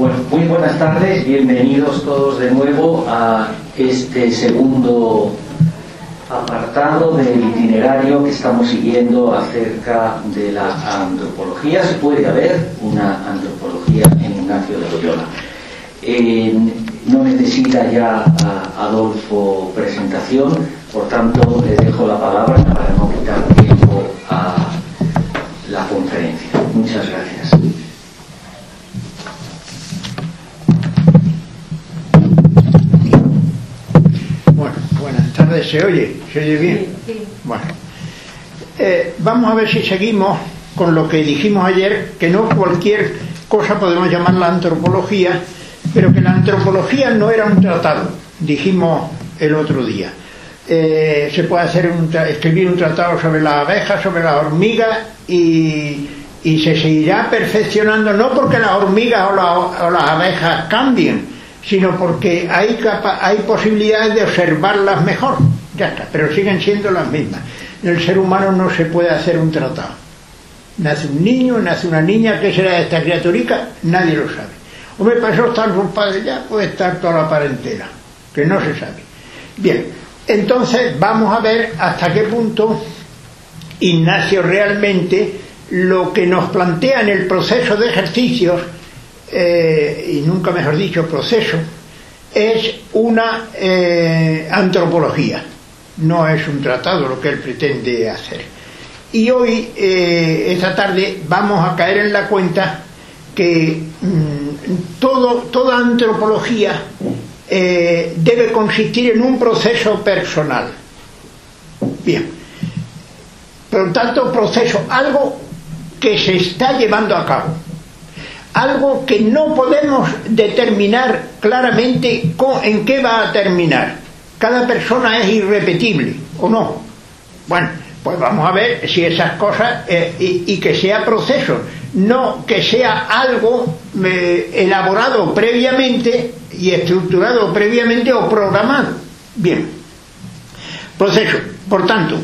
Bueno, muy buenas tardes, bienvenidos todos de nuevo a este segundo apartado del itinerario que estamos siguiendo acerca de la antropología. Se puede haber una antropología en Ignacio de Loyola. No necesita ya Adolfo presentación, por tanto le dejo la palabra para no quitar tiempo a la conferencia. Muchas gracias. Bueno, buenas tardes. ¿Se oye bien? Sí. Bueno, vamos a ver si seguimos con lo que dijimos ayer, que no cualquier cosa podemos llamarla antropología, pero que la antropología no era un tratado, dijimos el otro día. Se puede escribir un tratado sobre las abejas, sobre las hormigas, y se seguirá perfeccionando, no porque las hormigas o las abejas cambien, sino porque hay posibilidades de observarlas mejor. Ya está, pero siguen siendo las mismas. En el ser humano no se puede hacer un tratado. Nace un niño, nace una niña, ¿qué será de esta criaturica? Nadie lo sabe. Hombre, para eso están sus padres, ya puede estar toda la parentela, que no se sabe. Bien, entonces vamos a ver hasta qué punto Ignacio realmente lo que nos plantea en el proceso de ejercicios, y nunca mejor dicho proceso, es una antropología, no es un tratado lo que él pretende hacer. Y hoy, esta tarde, vamos a caer en la cuenta que toda antropología debe consistir en un proceso personal. Bien, por lo tanto, proceso, algo que se está llevando a cabo, algo que no podemos determinar claramente en qué va a terminar. Cada persona es irrepetible, ¿o no? Bueno, pues vamos a ver si esas cosas, y que sea proceso, no que sea algo elaborado previamente y estructurado previamente o programado. Bien, proceso. Por tanto,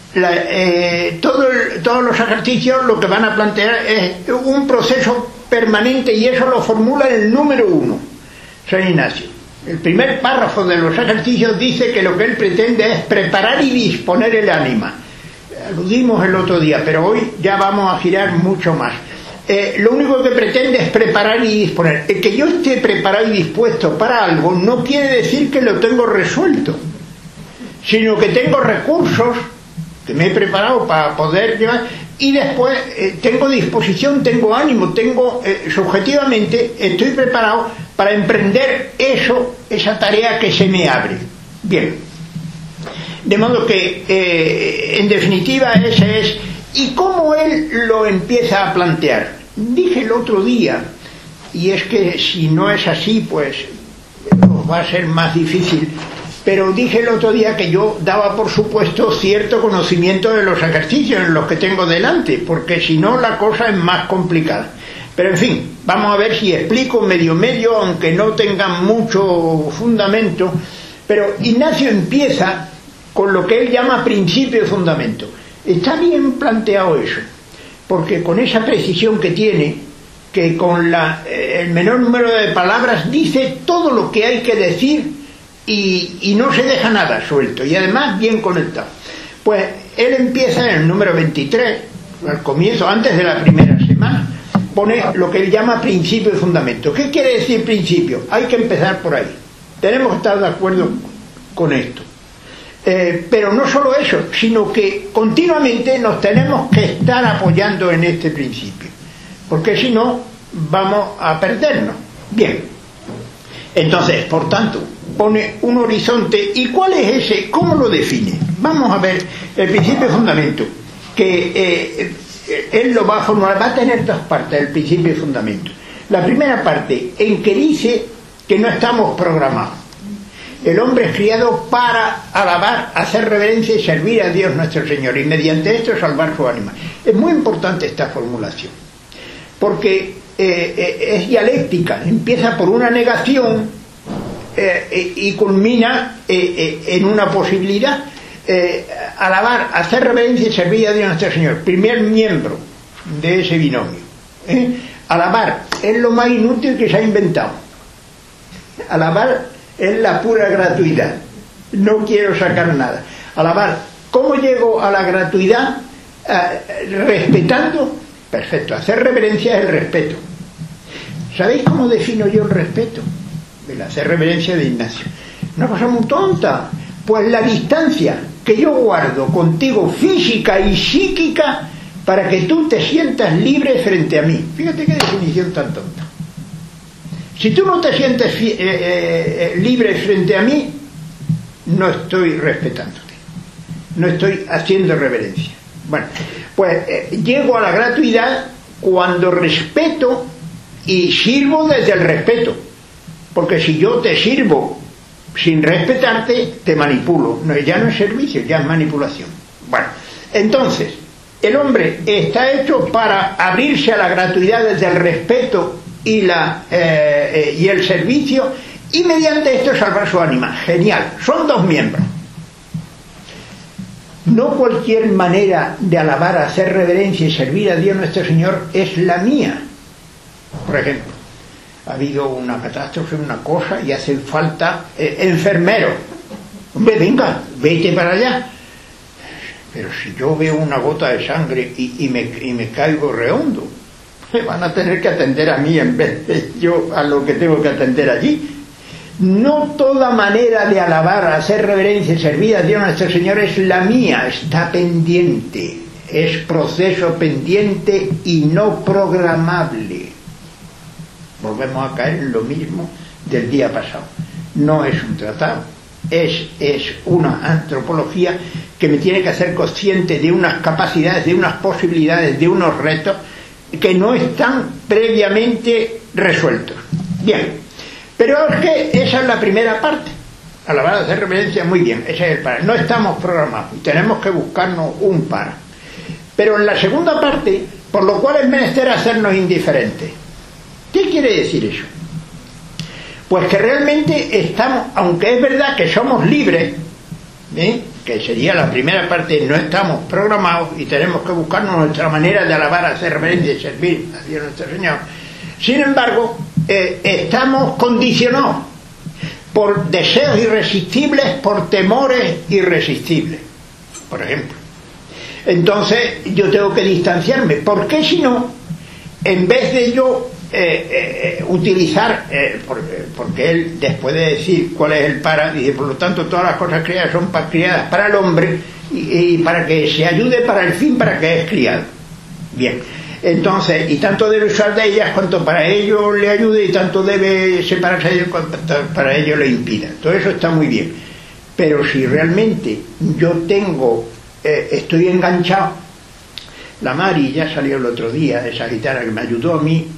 todos los ejercicios lo que van a plantear es un proceso permanente, y eso lo formula el número 1, San Ignacio. El primer párrafo de los ejercicios dice que lo que él pretende es preparar y disponer el ánima. Aludimos el otro día, pero hoy ya vamos a girar mucho más. Lo único que pretende es preparar y disponer. El que yo esté preparado y dispuesto para algo no quiere decir que lo tengo resuelto, sino que tengo recursos que me he preparado para poder llevar, y después tengo disposición, tengo ánimo, subjetivamente estoy preparado para emprender esa tarea que se me abre. Bien, de modo que en definitiva ese es. ¿Y cómo él lo empieza a plantear? Dije el otro día, y es que si no es así pues va a ser más difícil, pero dije el otro día que yo daba por supuesto cierto conocimiento de los ejercicios en los que tengo delante, porque si no la cosa es más complicada. Pero en fin, vamos a ver si explico medio, aunque no tengan mucho fundamento. Pero Ignacio empieza con lo que él llama principio y fundamento. Está bien planteado eso, porque con esa precisión que tiene, que con el menor número de palabras dice todo lo que hay que decir, y no se deja nada suelto, y además bien conectado. Pues él empieza en el número 23, al comienzo, antes de la primera semana, pone lo que él llama principio y fundamento. ¿Qué quiere decir principio? Hay que empezar por ahí. Tenemos que estar de acuerdo con esto. Pero no solo eso, sino que continuamente nos tenemos que estar apoyando en este principio, porque si no vamos a perdernos. Bien, entonces, por tanto, pone un horizonte. ¿Y cuál es ese? ¿Cómo lo define? Vamos a ver el principio y fundamento, que él lo va a formular, va a tener dos partes, el principio y fundamento. La primera parte, en que dice que no estamos programados. El hombre es criado para alabar, hacer reverencia y servir a Dios nuestro Señor, y mediante esto salvar su ánima. Es muy importante esta formulación, porque es dialéctica, empieza por una negación y culmina en una posibilidad. Alabar, hacer reverencia y servir a Dios nuestro Señor, primer miembro de ese binomio. Alabar es lo más inútil que se ha inventado. Alabar es la pura gratuidad. No quiero sacar nada. Alabar. ¿Cómo llego a la gratuidad? Respetando. Perfecto. Hacer reverencia es el respeto. ¿Sabéis cómo defino yo el respeto? El hacer reverencia de Ignacio. Una cosa muy tonta. Pues la distancia que yo guardo contigo física y psíquica para que tú te sientas libre frente a mí. Fíjate qué definición tan tonta. Si tú no te sientes libre frente a mí, no estoy respetándote, no estoy haciendo reverencia. Bueno, pues llego a la gratuidad cuando respeto y sirvo desde el respeto, porque si yo te sirvo sin respetarte, te manipulo. No, ya no es servicio, ya es manipulación. Bueno, entonces el hombre está hecho para abrirse a la gratuidad desde el respeto y el servicio, y mediante esto salvar su ánima. Genial, son dos miembros. No cualquier manera de alabar, hacer reverencia y servir a Dios nuestro Señor es la mía. Por ejemplo, ha habido una catástrofe, una cosa, y hace falta enfermeros. Hombre, venga, vete para allá. Pero si yo veo una gota de sangre y me caigo rehondo, me van a tener que atender a mí en vez de yo a lo que tengo que atender allí. No toda manera de alabar, hacer reverencia y servir a Dios nuestro Señor es la mía, está pendiente, es proceso pendiente y no programable. Volvemos a caer en lo mismo del día pasado. No es un tratado, es una antropología que me tiene que hacer consciente de unas capacidades, de unas posibilidades, de unos retos que no están previamente resueltos. Bien, pero es que esa es la primera parte. Alabar, hacer reverencia, muy bien, ese es el para. No estamos programados y tenemos que buscarnos un para. Pero en la segunda parte, por lo cual es menester hacernos indiferentes. ¿Qué quiere decir eso? Pues que realmente estamos, aunque es verdad que somos libres, que sería la primera parte, no estamos programados y tenemos que buscarnos nuestra manera de alabar, hacer reverencia y servir a Dios nuestro Señor. Sin embargo, estamos condicionados por deseos irresistibles, por temores irresistibles, por ejemplo. Entonces yo tengo que distanciarme, porque si no, en vez de yo utilizar, porque él después de decir cuál es el para, dice, por lo tanto todas las cosas creadas son creadas para el hombre y para que se ayude para el fin para que es criado. Bien, entonces, y tanto debe usar de ellas cuanto para ello le ayude, y tanto debe separarse de ellos cuanto para ello le impida. Todo eso está muy bien, pero si realmente yo estoy enganchado. La Mari ya salió el otro día, esa gitana que me ayudó a mí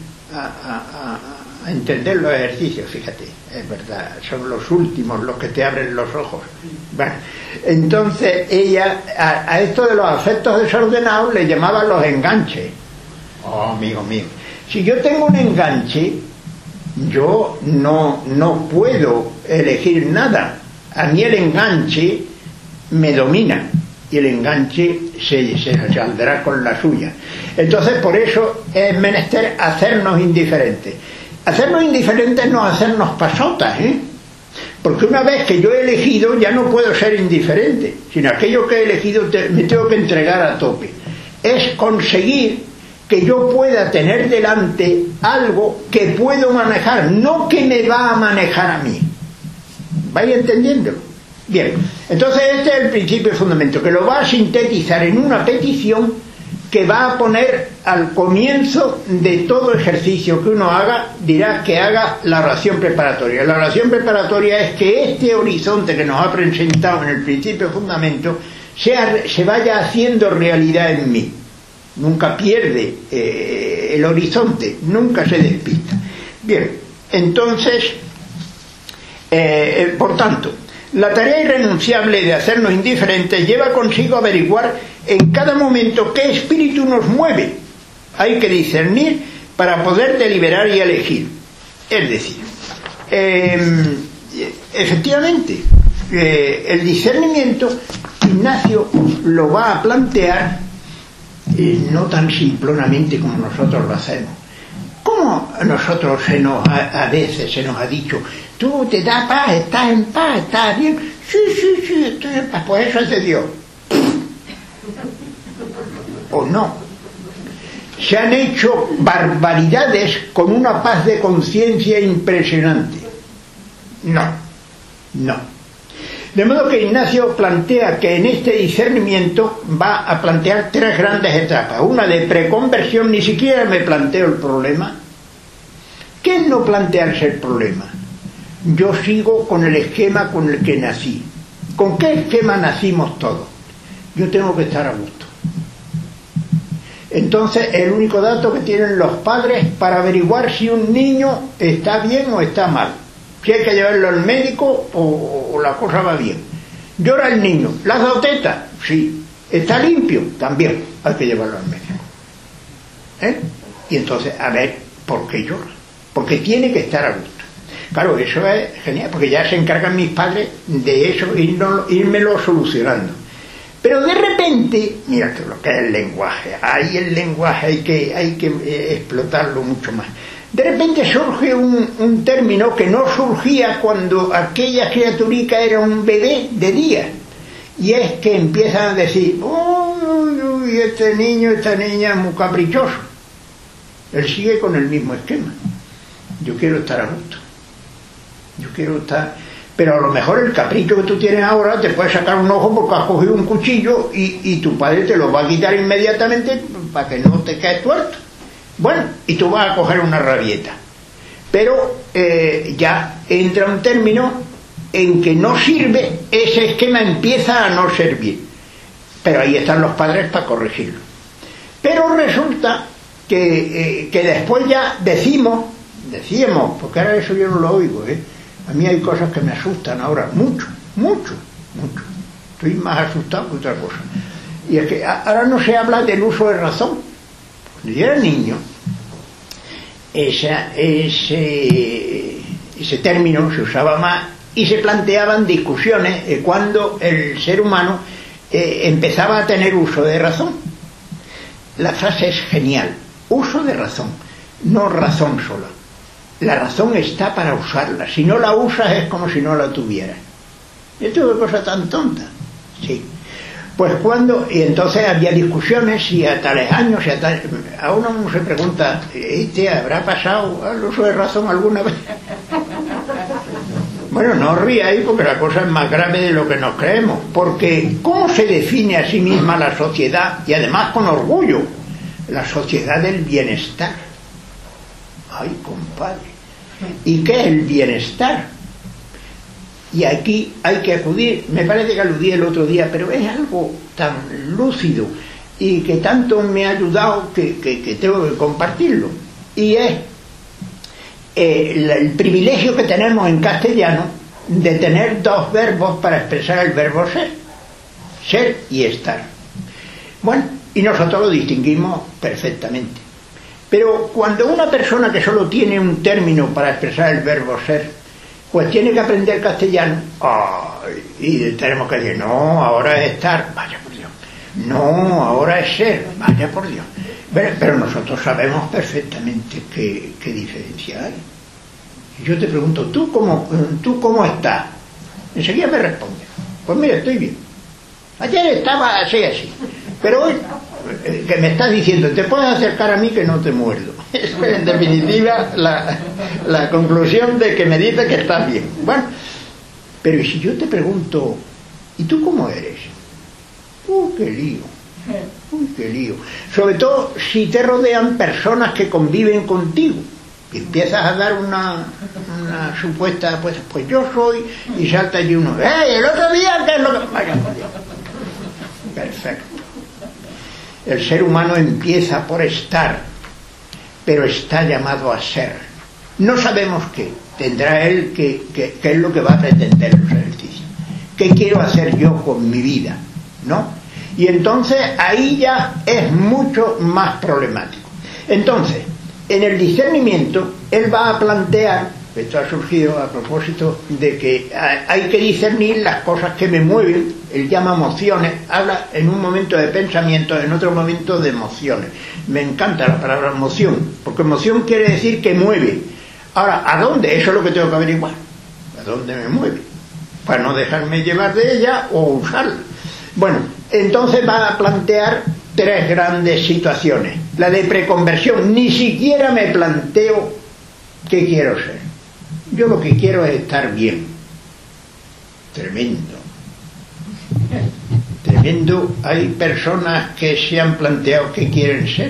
a entender los ejercicios, fíjate, es verdad, son los últimos los que te abren los ojos. Bueno, entonces ella a esto de los afectos desordenados le llamaba los enganches. Oh, amigo mío, si yo tengo un enganche, yo no puedo elegir nada. A mí el enganche me domina y el enganche se saldrá con la suya. Entonces, por eso es menester hacernos indiferentes. Hacernos indiferentes no hacernos pasotas, porque una vez que yo he elegido ya no puedo ser indiferente, sino aquello que he elegido me tengo que entregar a tope. Es conseguir que yo pueda tener delante algo que puedo manejar, no que me va a manejar a mí. ¿Vais entendiendo? Bien, entonces este es el principio fundamental, que lo va a sintetizar en una petición que va a poner al comienzo de todo ejercicio que uno haga, dirá que haga la oración preparatoria. La oración preparatoria es que este horizonte que nos ha presentado en el principio fundamento se vaya haciendo realidad en mí. Nunca pierde el horizonte, nunca se despista. Bien, entonces, por tanto, la tarea irrenunciable de hacernos indiferentes lleva consigo averiguar en cada momento qué espíritu nos mueve. Hay que discernir para poder deliberar y elegir. Es decir, efectivamente, el discernimiento, Ignacio lo va a plantear no tan simplonamente como nosotros lo hacemos. ¿Cómo a nosotros a veces se nos ha dicho, tú te da paz, estás en paz, estás bien? Sí, estoy en paz, pues eso es de Dios. ¿O no? Se han hecho barbaridades con una paz de conciencia impresionante. No. De modo que Ignacio plantea que en este discernimiento va a plantear 3 grandes etapas. Una de preconversión, ni siquiera me planteo el problema. ¿Qué es no plantearse el problema? Yo sigo con el esquema con el que nací. ¿Con qué esquema nacimos todos? Yo tengo que estar a gusto. Entonces, el único dato que tienen los padres para averiguar si un niño está bien o está mal, si hay que llevarlo al médico o la cosa va bien. ¿Llora el niño? ¿Le has dado teta? Sí. ¿Está limpio? También hay que llevarlo al médico. Y entonces, a ver, ¿por qué llora? Porque tiene que estar a gusto. Claro, eso es genial, porque ya se encargan mis padres de eso, írmelo solucionando. Pero de repente, mira lo que es el lenguaje, ahí el lenguaje hay que explotarlo mucho más. De repente surge un término que no surgía cuando aquella criaturica era un bebé de día, y es que empiezan a decir, uy, este niño, esta niña es muy caprichoso. Él sigue con el mismo esquema. Yo quiero estar a gusto. Yo quiero estar... Pero a lo mejor el capricho que tú tienes ahora te puede sacar un ojo porque has cogido un cuchillo y tu padre te lo va a quitar inmediatamente para que no te quedes tuerto. Bueno, y tú vas a coger una rabieta. Pero ya entra un término en que no sirve, ese esquema empieza a no servir. Pero ahí están los padres para corregirlo. Pero resulta que después ya decíamos, porque ahora eso yo no lo oigo, a mí hay cosas que me asustan ahora, mucho. Estoy más asustado que otra cosa. Y es que ahora no se habla del uso de razón. Cuando yo era niño, ese término se usaba más y se planteaban discusiones cuando el ser humano empezaba a tener uso de razón. La frase es genial, uso de razón, no razón sola. La razón está para usarla. Si no la usas es como si no la tuvieras. Esto es una cosa tan tonta. Sí. Pues y entonces había discusiones y a tales años, a uno se pregunta, ¿habrá pasado al uso de razón alguna vez? Bueno, no ríais porque la cosa es más grave de lo que nos creemos. Porque ¿cómo se define a sí misma la sociedad? Y además con orgullo. La sociedad del bienestar. Ay, compadre. ¿Y qué es el bienestar? Y aquí hay que acudir, me parece que aludí el otro día, pero es algo tan lúcido y que tanto me ha ayudado que tengo que compartirlo. Y es el privilegio que tenemos en castellano de tener 2 verbos para expresar el verbo ser y estar. Bueno, y nosotros lo distinguimos perfectamente. Pero cuando una persona que solo tiene un término para expresar el verbo ser, pues tiene que aprender castellano, y tenemos que decir, no, ahora es estar, vaya por Dios, no, ahora es ser, vaya por Dios. Pero nosotros sabemos perfectamente qué diferencia hay. Y yo te pregunto, ¿tú cómo estás? Enseguida me respondes, pues mira, estoy bien. Ayer estaba así, pero hoy... que me estás diciendo, te puedes acercar a mí que no te muerdo. Es en definitiva la conclusión de que me dice que estás bien. Bueno, pero si yo te pregunto, ¿y tú cómo eres? Qué lío. Sobre todo si te rodean personas que conviven contigo. Y empiezas a dar una supuesta, pues yo soy, y salta allí uno, el otro día, ¿qué es lo que...? Vaya por Dios. Perfecto. El ser humano empieza por estar, pero está llamado a ser. No sabemos qué. Tendrá él qué es lo que va a pretender los ejercicios. ¿Qué quiero hacer yo con mi vida? ¿No? Y entonces ahí ya es mucho más problemático. Entonces, en el discernimiento, él va a plantear Esto ha surgido a propósito de que hay que discernir las cosas que me mueven. Él llama emociones, habla en un momento de pensamiento, en otro momento de emociones. Me encanta la palabra emoción, porque emoción quiere decir que mueve. Ahora, ¿a dónde? Eso es lo que tengo que averiguar. ¿A dónde me mueve? Para no dejarme llevar de ella o usarla. Bueno, entonces va a plantear tres grandes situaciones. La de preconversión, ni siquiera me planteo qué quiero ser. Yo lo que quiero es estar bien. Tremendo. Tremendo. Hay personas que se han planteado qué quieren ser,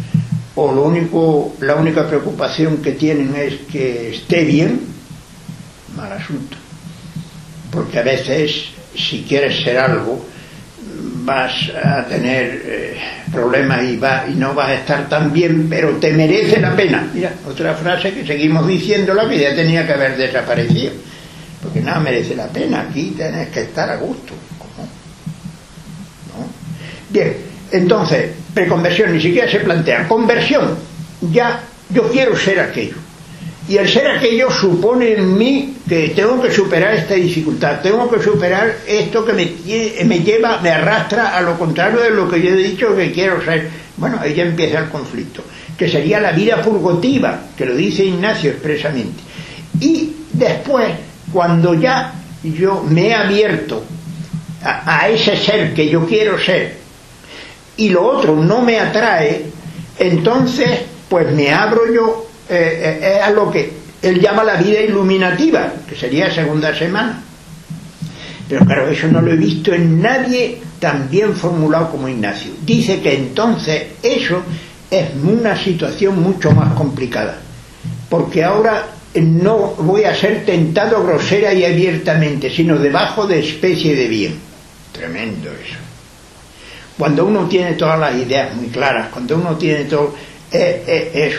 o la única preocupación que tienen es que esté bien. Mal asunto. Porque a veces, si quieres ser algo, vas a tener problemas y no vas a estar tan bien, pero te merece la pena. Mira, otra frase que seguimos diciéndola, que ya tenía que haber desaparecido, porque nada merece la pena, aquí tienes que estar a gusto. ¿Cómo? ¿No? Bien, entonces, preconversión, ni siquiera se plantea. Conversión, ya yo quiero ser aquello. Y el ser aquello supone en mí que tengo que superar esta dificultad, tengo que superar esto que me lleva, me arrastra a lo contrario de lo que yo he dicho que quiero ser. Bueno, ahí ya empieza el conflicto, que sería la vida purgativa, que lo dice Ignacio expresamente. Y después, cuando ya yo me he abierto a ese ser que yo quiero ser, y lo otro no me atrae, entonces pues me abro yo a lo que él llama la vida iluminativa, que sería segunda semana. Pero claro, eso no lo he visto en nadie tan bien formulado como Ignacio. Dice que entonces eso es una situación mucho más complicada, porque ahora no voy a ser tentado grosera y abiertamente, sino debajo de especie de bien. Tremendo eso. Cuando uno tiene todas las ideas muy claras, cuando uno tiene todo, es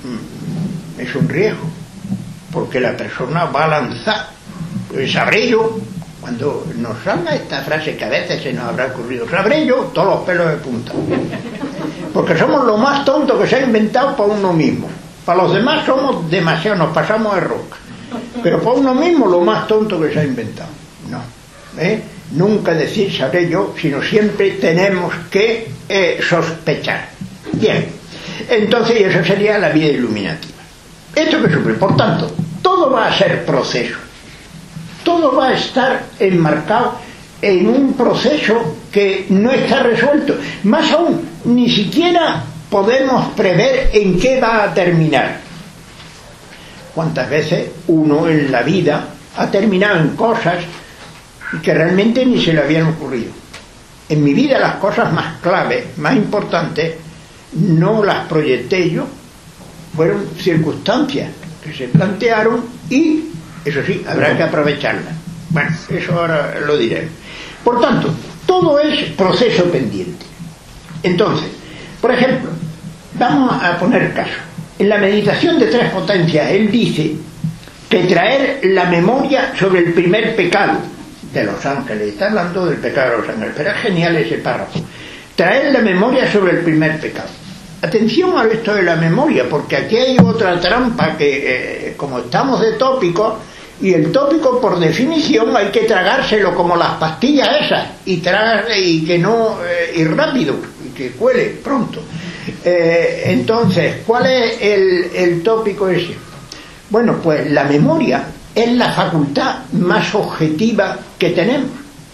un riesgo, porque la persona va a lanzar. Sabré yo, cuando nos salga esta frase que a veces se nos habrá ocurrido, sabré yo, todos los pelos de punta, porque somos lo más tonto que se ha inventado para uno mismo. Para los demás somos demasiado, nos pasamos de roca, pero para uno mismo lo más tonto que se ha inventado. No, nunca decir sabré yo, sino siempre tenemos que sospechar. Bien, entonces eso sería la vida iluminativa. Esto que supone, por tanto, todo va a ser proceso, todo va a estar enmarcado en un proceso que no está resuelto. Más aún, ni siquiera podemos prever en qué va a terminar. ¿Cuántas veces uno en la vida ha terminado en cosas que realmente ni se le habían ocurrido? En mi vida las cosas más claves, más importantes, no las proyecté yo, fueron circunstancias que se plantearon y, eso sí, habrá que aprovecharlas. Bueno, eso ahora lo diré. Por tanto, todo es proceso pendiente. Entonces, por ejemplo, vamos a poner caso. En la meditación de tres potencias, él dice que traer la memoria sobre el primer pecado de los ángeles, está hablando del pecado de los ángeles, pero es genial ese párrafo. Traer la memoria sobre el primer pecado. Atención a esto de la memoria, porque aquí hay otra trampa que, como estamos de tópico, y el tópico por definición hay que tragárselo como las pastillas esas, y que no, y rápido, y que cuele pronto. Entonces, ¿cuál es el tópico ese? Bueno, pues la memoria es la facultad más objetiva que tenemos.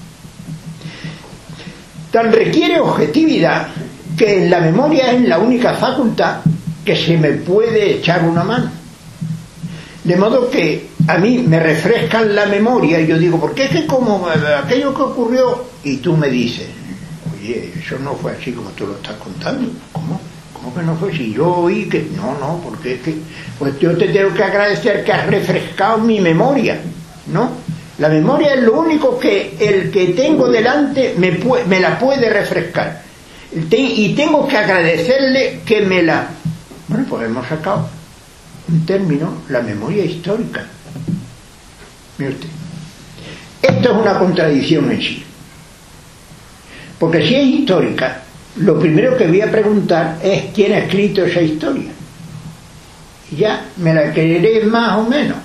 Tan requiere objetividad que en la memoria es la única facultad que se me puede echar una mano. De modo que a mí me refrescan la memoria y yo digo, ¿por qué es que como aquello que ocurrió? Y tú me dices, oye, eso no fue así como tú lo estás contando. ¿Cómo? ¿Cómo que no fue así? Yo oí que... No, porque es que... Pues yo te tengo que agradecer que has refrescado mi memoria, ¿no? La memoria es lo único que el que tengo delante me la puede refrescar. Y tengo que agradecerle que me la... Bueno, pues hemos sacado un término, la memoria histórica. Mire usted, esto es una contradicción en sí, porque si es histórica, lo primero que voy a preguntar es quién ha escrito esa historia. Ya me la creeré más o menos,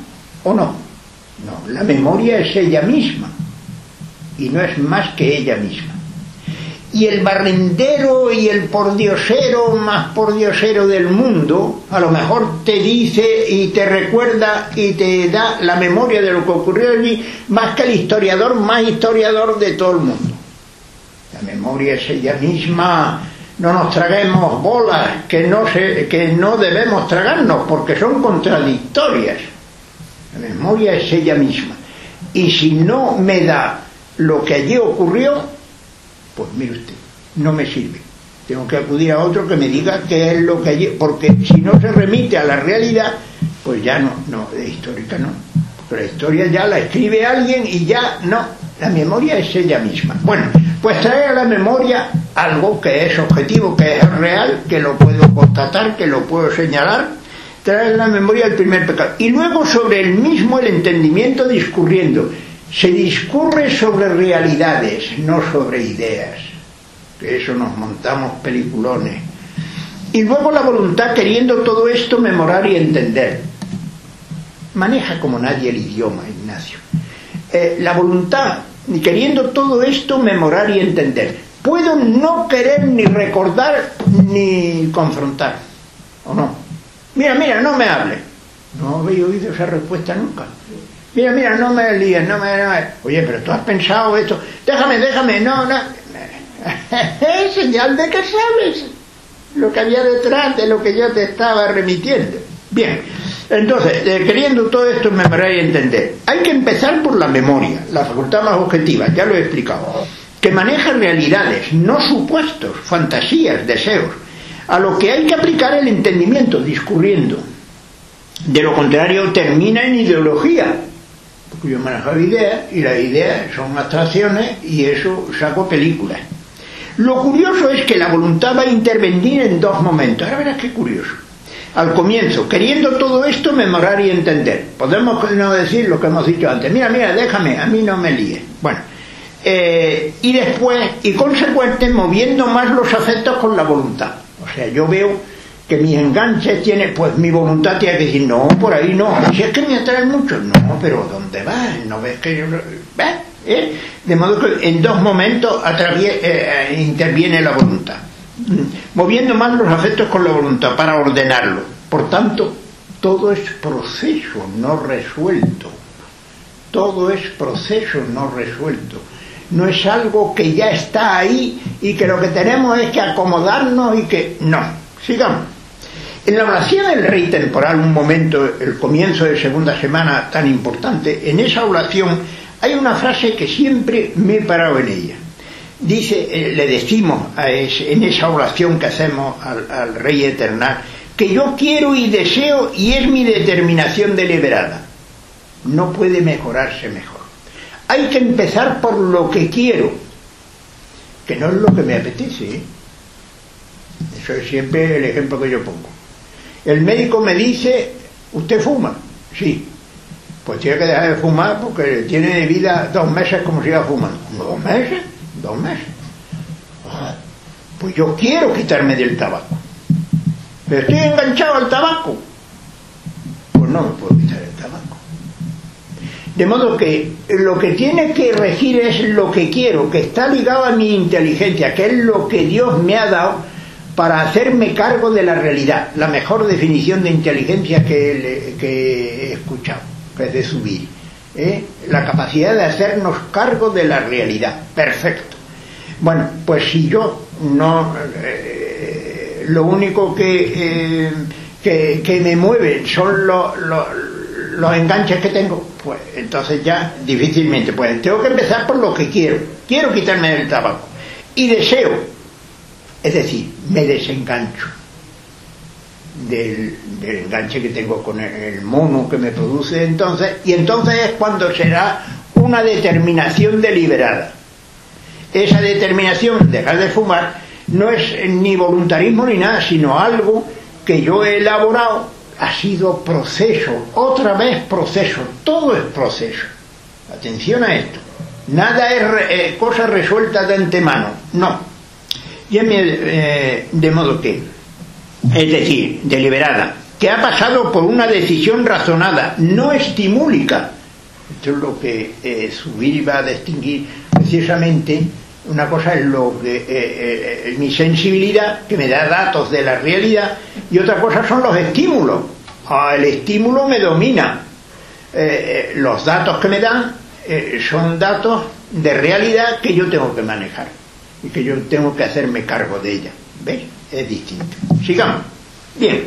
¿O no? No, la memoria es ella misma y no es más que ella misma. Y el barrendero y el pordiosero más pordiosero del mundo a lo mejor te dice y te recuerda y te da la memoria de lo que ocurrió allí más que el historiador más historiador de todo el mundo. La memoria es ella misma. No nos traguemos bolas que no debemos tragarnos porque son contradictorias. La memoria es ella misma. Y si no me da lo que allí ocurrió, pues mire usted, no me sirve. Tengo que acudir a otro que me diga qué es lo que allí, porque si no se remite a la realidad, pues ya no, de histórica no. Porque la historia ya la escribe alguien y ya no. La memoria es ella misma. Bueno, pues trae a la memoria algo que es objetivo, que es real, que lo puedo constatar, que lo puedo señalar. Trae a la memoria el primer pecado. Y luego sobre el mismo el entendimiento discurriendo. Se discurre sobre realidades, no sobre ideas. Que eso nos montamos peliculones. Y luego la voluntad queriendo todo esto memorar y entender. Maneja como nadie el idioma, Ignacio. La voluntad, queriendo todo esto memorar y entender. Puedo no querer ni recordar ni confrontar, ¿o no? Mira, no me hable. No había oído esa respuesta nunca. Mira, no me líes, no me... Oye, pero tú has pensado esto. Déjame, no. Es señal de que sabes lo que había detrás de lo que yo te estaba remitiendo. Bien, entonces, queriendo todo esto memorar y entender, hay que empezar por la memoria, la facultad más objetiva, ya lo he explicado, que maneja realidades, no supuestos, fantasías, deseos, a lo que hay que aplicar el entendimiento, discurriendo. De lo contrario, termina en ideología. Porque yo manejo ideas, y las ideas son abstracciones, y eso saco películas. Lo curioso es que la voluntad va a intervenir en dos momentos. Ahora verás qué curioso. Al comienzo, queriendo todo esto memorar y entender. Podemos no decir lo que hemos dicho antes. Mira, déjame, a mí no me líes. Bueno, y después, y consecuente, moviendo más los afectos con la voluntad. O sea, yo veo que mis enganches tienen, pues mi voluntad tiene que decir, no, por ahí no. Si es que me atraen mucho, no, pero ¿dónde vas? ¿No ves que yo...? ¿Ves? De modo que en dos momentos interviene la voluntad. Moviendo más los afectos con la voluntad para ordenarlo. Por tanto, todo es proceso no resuelto. Todo es proceso no resuelto. No es algo que ya está ahí y que lo que tenemos es que acomodarnos y que... No, sigamos. En la oración del Rey Temporal, un momento, el comienzo de segunda semana tan importante, en esa oración hay una frase que siempre me he parado en ella. Dice, le decimos en esa oración que hacemos al Rey Eternal, que yo quiero y deseo y es mi determinación deliberada. No puede mejorarse mejor. Hay que empezar por lo que quiero, que no es lo que me apetece, ¿eh? Eso es siempre el ejemplo que yo pongo. El médico me dice, ¿usted fuma? Sí. Pues tiene que dejar de fumar porque tiene de vida 2 meses como si iba fumando. ¿2 meses? 2 meses. Pues yo quiero quitarme del tabaco. Pero estoy enganchado al tabaco. Pues no me puedo quitar el tabaco. De modo que lo que tiene que regir es lo que quiero, que está ligado a mi inteligencia, que es lo que Dios me ha dado para hacerme cargo de la realidad. La mejor definición de inteligencia que he escuchado, que es de subir. La capacidad de hacernos cargo de la realidad. Perfecto. Bueno, pues si yo no... lo único que me mueve son los enganches que tengo, pues entonces ya difícilmente. Pues tengo que empezar por lo que quiero. Quiero quitarme del tabaco. Y deseo. Es decir, me desengancho del enganche que tengo con el mono que me produce entonces, y entonces es cuando será una determinación deliberada. Esa determinación, dejar de fumar, no es ni voluntarismo ni nada, sino algo que yo he elaborado, ha sido proceso, otra vez proceso, todo es proceso. Atención a esto, nada es cosa resuelta de antemano, no. De modo que, es decir, deliberada, que ha pasado por una decisión razonada, no estimúlica. Esto es lo que Zubiri va a distinguir precisamente. Una cosa es lo que mi sensibilidad, que me da datos de la realidad, y otra cosa son los estímulos. El estímulo me domina. Los datos que me dan son datos de realidad que yo tengo que manejar y que yo tengo que hacerme cargo de ella. ¿Ves? Es distinto. Sigamos. Bien.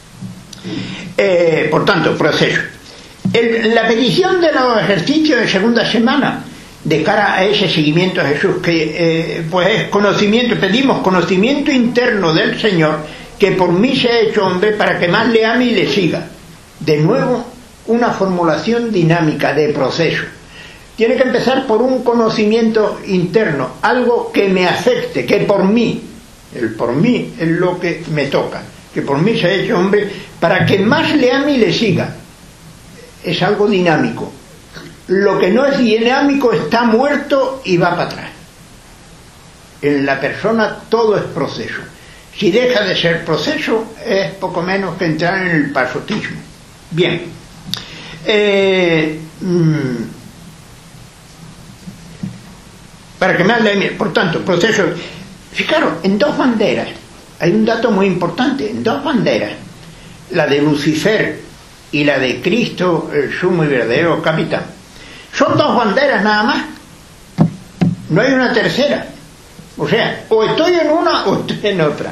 Por tanto, proceso. La petición de los ejercicios de segunda semana de cara a ese seguimiento a Jesús, que pues es conocimiento, pedimos conocimiento interno del Señor, que por mí se ha hecho hombre para que más le ame y le siga. De nuevo, una formulación dinámica de proceso. Tiene que empezar por un conocimiento interno, algo que me afecte, que por mí, el por mí es lo que me toca, que por mí se ha hecho hombre para que más le ame y le siga. Es algo dinámico. Lo que no es dinámico está muerto y va para atrás. En la persona todo es proceso. Si deja de ser proceso, es poco menos que entrar en el pasotismo. Bien. Para que más le... Por tanto, proceso... Fijaros, en dos banderas, hay un dato muy importante. En dos banderas, la de Lucifer y la de Cristo, el sumo y verdadero capitán, son dos banderas nada más. No hay una tercera. O sea, o estoy en una o estoy en otra.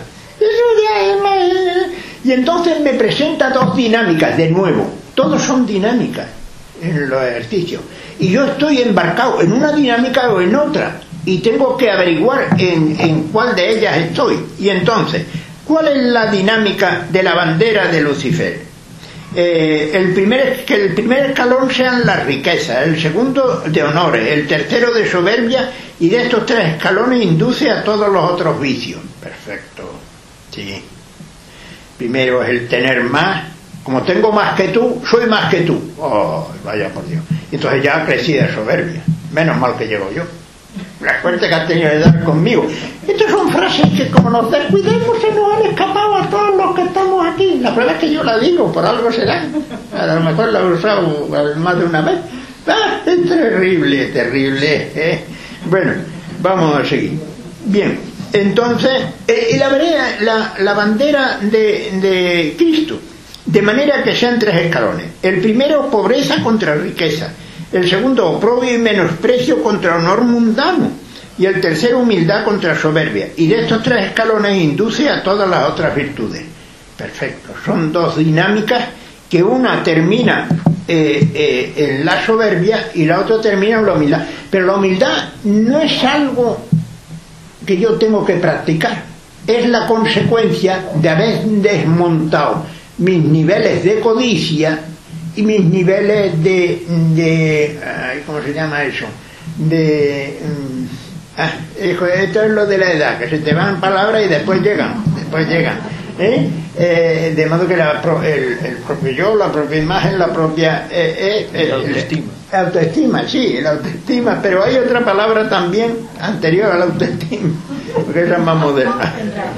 Y entonces me presenta dos dinámicas de nuevo. Todos son dinámicas en los ejercicios. Y yo estoy embarcado en una dinámica o en otra. Y tengo que averiguar en cuál de ellas estoy. Y entonces, ¿cuál es la dinámica de la bandera de Lucifer? Que el primer escalón sean las riquezas, el segundo de honores, el tercero de soberbia, y de estos tres escalones induce a todos los otros vicios. Perfecto, sí. Primero es el tener más. Como tengo más que tú, soy más que tú. Oh, vaya por Dios. Entonces ya crecí de soberbia. Menos mal que llego yo. La suerte que has tenido de dar conmigo. Estas son frases que, como nos descuidemos, se nos han escapado a todos los que estamos aquí. La prueba es que yo la digo, por algo será. A lo mejor la he usado más de una vez. Es terrible, terrible. Bueno, vamos a seguir. Bien, entonces, la bandera de Cristo, de manera que sean tres escalones. El primero, pobreza contra riqueza. El segundo, oprobio y menosprecio contra honor mundano. Y el tercero, humildad contra soberbia. Y de estos tres escalones induce a todas las otras virtudes. Perfecto. Son dos dinámicas que una termina en la soberbia y la otra termina en la humildad. Pero la humildad no es algo que yo tengo que practicar. Es la consecuencia de haber desmontado mis niveles de codicia y mis niveles ¿cómo se llama eso? Esto es lo de la edad, que se te van palabras y después llegan. De modo que el propio yo, la propia imagen, la propia... la autoestima. Autoestima, sí, la autoestima, pero hay otra palabra también anterior a la autoestima, porque esa es más moderna.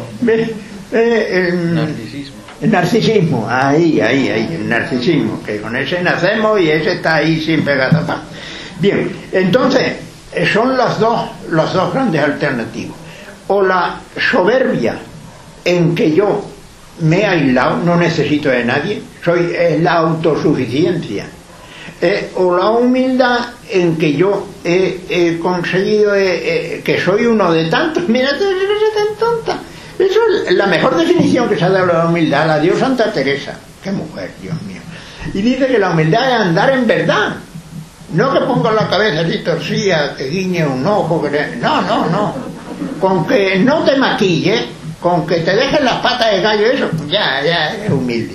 Narcisismo. El narcisismo, ahí, el narcisismo, que con ese nacemos y ese está ahí siempre gazapán. Bien, entonces, son los dos grandes alternativos. O la soberbia, en que yo me he aislado, no necesito de nadie, es la autosuficiencia. O la humildad, en que yo he conseguido que soy uno de tantos. Mira, no soy tan tonta. Eso es la mejor definición que se ha dado de la humildad, la dio Santa Teresa. ¡Qué mujer, Dios mío! Y dice que la humildad es andar en verdad. No que ponga la cabeza así torcida, que guiñe un ojo, no. Con que no te maquilles, con que te dejes las patas de gallo, eso, ya es humilde.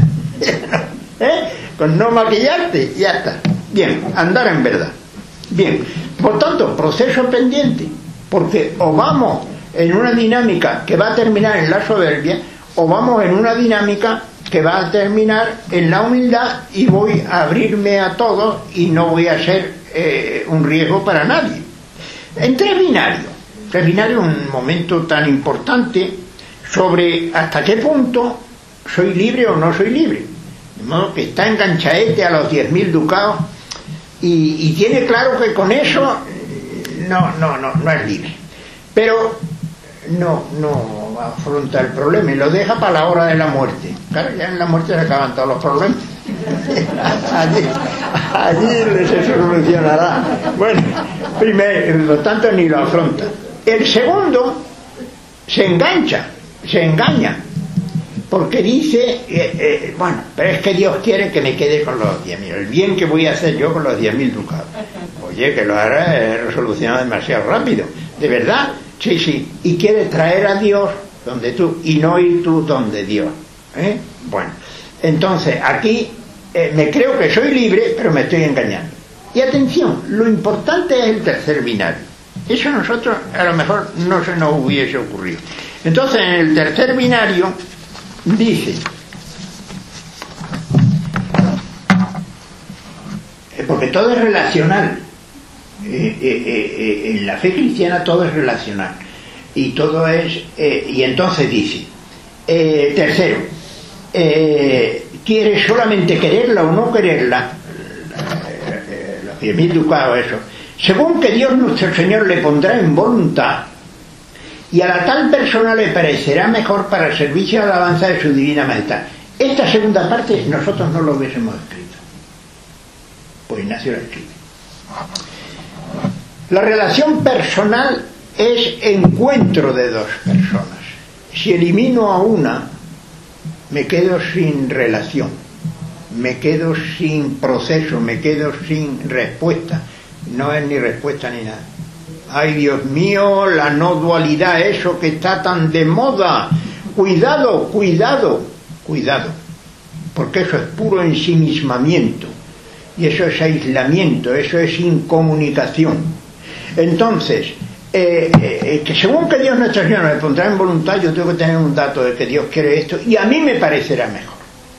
Con no maquillarte, ya está. Bien, andar en verdad. Bien, por tanto, proceso pendiente, porque o vamos en una dinámica que va a terminar en la soberbia, o vamos en una dinámica que va a terminar en la humildad y voy a abrirme a todos y no voy a ser un riesgo para nadie. En tres binarios es un momento tan importante sobre hasta qué punto ¿soy libre o no soy libre? De modo que está enganchaete a los 10.000 ducados y tiene claro que con eso no es libre. Pero no afronta el problema y lo deja para la hora de la muerte. Claro, ya en la muerte se acaban todos los problemas. allí se solucionará. Bueno, primero, por lo tanto, ni lo afronta. El segundo se engaña, porque dice, bueno, pero es que Dios quiere que me quede con los 10.000, el bien que voy a hacer yo con los 10.000 ducados. Oye, que lo hará resolucionado demasiado rápido, ¿de verdad? Sí, y quiere traer a Dios donde tú, y no ir tú donde Dios, ¿eh? Bueno, entonces aquí me creo que soy libre, pero me estoy engañando. Y atención, lo importante es el tercer binario. Eso a nosotros a lo mejor no se nos hubiese ocurrido. Entonces en el tercer binario dice, porque todo es relacional, en la fe cristiana todo es relacional y todo es, y entonces dice, tercero, ¿quiere solamente quererla o no quererla? Los 10.000 ducados, eso, según que Dios nuestro Señor le pondrá en voluntad, y a la tal persona le parecerá mejor para el servicio y alabanza de su divina majestad. Esta segunda parte nosotros no lo hubiésemos escrito, pues Ignacio la escribe. La relación personal es encuentro de dos personas. Si elimino a una, me quedo sin relación, me quedo sin proceso, me quedo sin respuesta. No es ni respuesta ni nada. Ay, Dios mío, la no dualidad, eso que está tan de moda. Cuidado, porque eso es puro ensimismamiento, y eso es aislamiento, eso es incomunicación. Entonces, que según que Dios nuestro Señor me pondrá en voluntad, yo tengo que tener un dato de que Dios quiere esto, y a mí me parecerá mejor.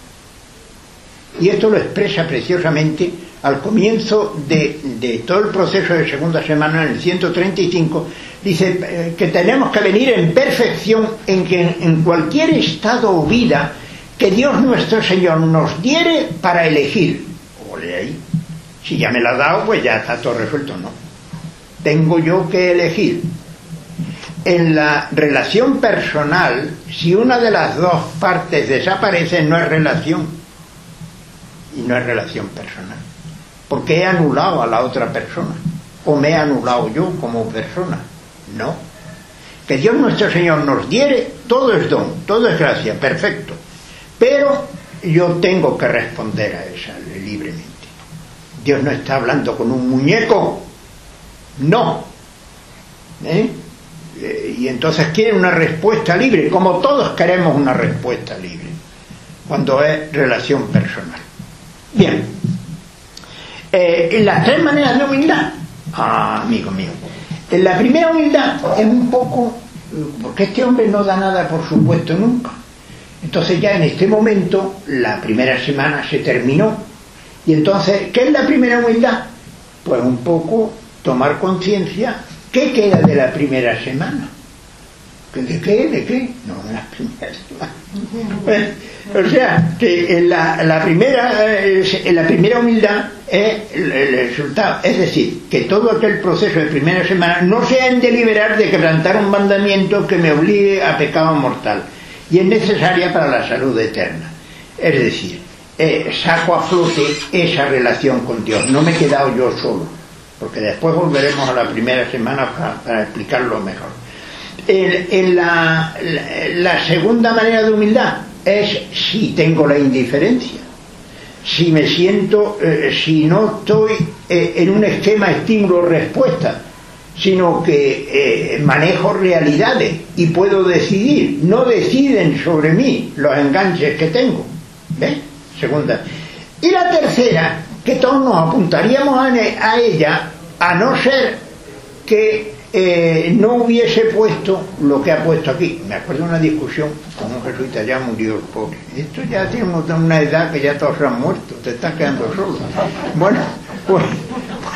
Y esto lo expresa preciosamente al comienzo de todo el proceso de segunda semana, en el 135, dice que tenemos que venir en perfección en cualquier estado o vida que Dios nuestro Señor nos diere para elegir. Ole ahí, si ya me la ha dado, pues ya está todo resuelto. No, tengo yo que elegir. En la relación personal, si una de las dos partes desaparece, no es relación, y no es relación personal, porque he anulado a la otra persona, o me he anulado yo como persona. No, que Dios nuestro Señor nos diere, todo es don, todo es gracia, perfecto, pero yo tengo que responder a esa libremente. Dios no está hablando con un muñeco, no, y entonces quiere una respuesta libre, como todos queremos una respuesta libre cuando es relación personal. Bien, en las tres maneras de humildad, amigo mío, en la primera humildad es un poco, porque este hombre no da nada por supuesto nunca. Entonces ya en este momento la primera semana se terminó, y entonces ¿qué es la primera humildad? Pues un poco tomar conciencia. ¿Qué queda de la primera semana? ¿De qué? No, de la primera semana. O sea, que en la primera humildad es el resultado. Es decir, que todo aquel proceso de primera semana no sea en deliberar de quebrantar un mandamiento que me obligue a pecado mortal, y es necesaria para la salud eterna. Es decir, saco a flote esa relación con Dios. No me he quedado yo solo, porque después volveremos a la primera semana para explicarlo mejor. En la segunda manera de humildad es si tengo la indiferencia, si me siento, si no estoy en un esquema estímulo-respuesta, sino que manejo realidades y puedo decidir. No deciden sobre mí los enganches que tengo. ¿Ves? Segunda. Y la tercera, que todos nos apuntaríamos a ella, a no ser que no hubiese puesto lo que ha puesto aquí. Me acuerdo de una discusión con un jesuita, ya murió el pobre. Esto ya tiene una edad que ya todos se han muerto, te estás quedando solo. Bueno, pues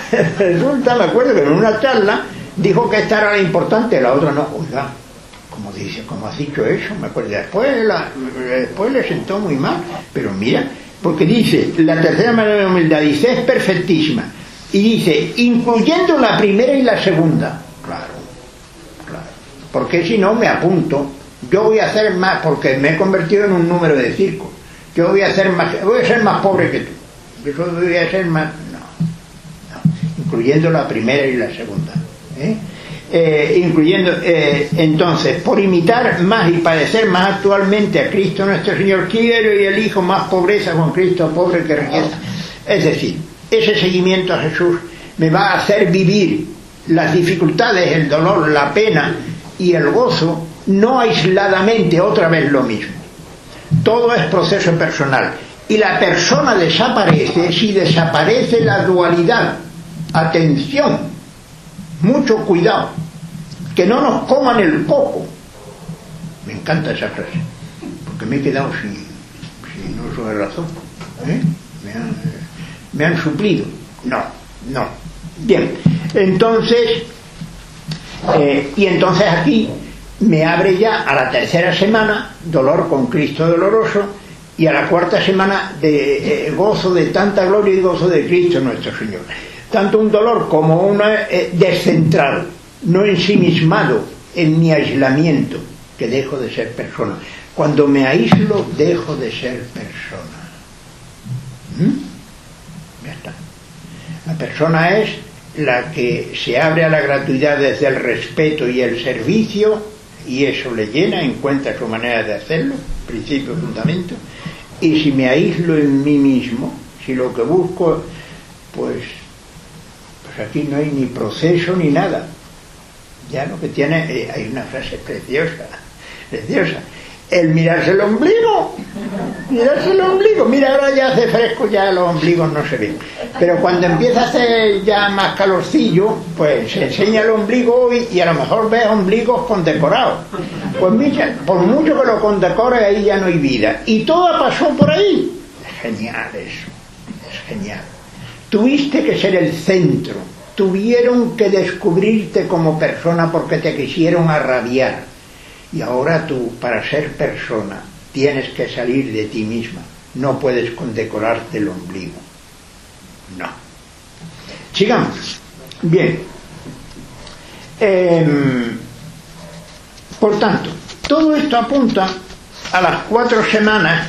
resulta, me acuerdo que en una charla dijo que esta era la importante, la otra no. Oiga, como dice, ¿cómo has dicho eso? Me acuerdo. Después le sentó muy mal, pero mira, porque dice, la tercera manera de humildad, dice, es perfectísima, y dice, incluyendo la primera y la segunda. Claro, porque si no me apunto, yo voy a hacer más, porque me he convertido en un número de circo, yo voy a ser más pobre que tú, yo voy a ser más, no, incluyendo la primera y la segunda, entonces, por imitar más y padecer más actualmente a Cristo nuestro Señor, quiero y elijo más pobreza con Cristo pobre que riqueza. Es decir, ese seguimiento a Jesús me va a hacer vivir las dificultades, el dolor, la pena y el gozo, no aisladamente, otra vez lo mismo. Todo es proceso personal, y la persona desaparece si desaparece la dualidad. Atención, mucho cuidado, que no nos coman el coco. Me encanta esa frase, porque me he quedado sin uso de razón. Me han suplido. No. Bien, entonces, y entonces aquí me abre ya a la tercera semana, dolor con Cristo doloroso, y a la cuarta semana de gozo de tanta gloria y gozo de Cristo nuestro Señor. Tanto un dolor como una descentrado, no ensimismado en mi aislamiento, que dejo de ser persona. Cuando me aíslo, dejo de ser persona. Ya está. La persona es la que se abre a la gratuidad desde el respeto y el servicio, y eso le llena, encuentra su manera de hacerlo, principio, fundamento. Y si me aíslo en mí mismo, si lo que busco, pues aquí no hay ni proceso ni nada. Ya lo que tiene, hay una frase preciosa, el mirarse el ombligo, mira, ahora ya hace fresco, ya los ombligos no se ven, pero cuando empieza a hacer ya más calorcillo, pues se enseña el ombligo y a lo mejor ves ombligos condecorados. Pues mira, por mucho que lo condecore, ahí ya no hay vida, y todo pasó por ahí. Es genial eso, es genial. Tuviste que ser el centro, tuvieron que descubrirte como persona porque te quisieron arrabiar, y ahora tú, para ser persona, tienes que salir de ti misma, no puedes condecorarte el ombligo, no. Sigamos. Bien, por tanto, todo esto apunta a las 4 semanas,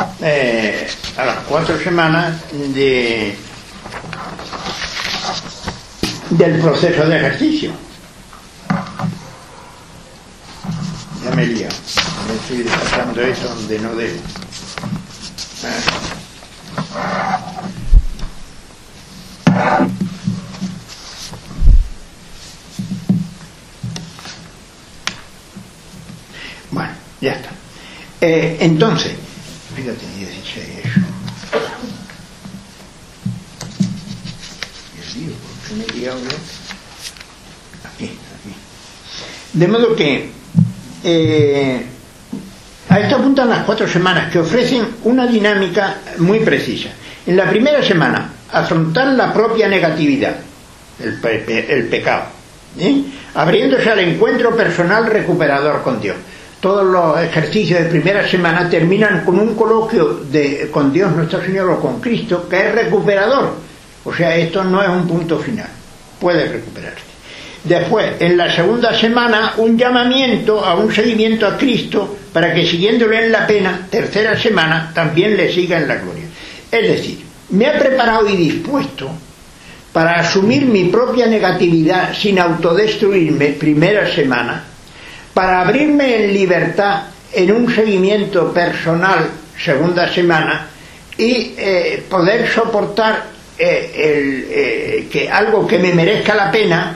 del proceso de ejercicio. Ya me he liado, me estoy pasando eso donde no debo. Bueno, ya está. Entonces, fíjate, 16 eso. ¿Por qué me he liado yo? Aquí. De modo que a esto apuntan las 4 semanas, que ofrecen una dinámica muy precisa. En la primera semana, afrontar la propia negatividad, el pecado, abriéndose al encuentro personal recuperador con Dios. Todos los ejercicios de primera semana terminan con un coloquio con Dios nuestro Señor o con Cristo, que es recuperador. O sea, esto no es un punto final, puede recuperarse. Después, en la segunda semana, un llamamiento a un seguimiento a Cristo para que, siguiéndole en la pena, tercera semana, también le siga en la gloria. Es decir, me he preparado y dispuesto para asumir mi propia negatividad sin autodestruirme, primera semana, para abrirme en libertad en un seguimiento personal, segunda semana, y poder soportar que algo que me merezca la pena,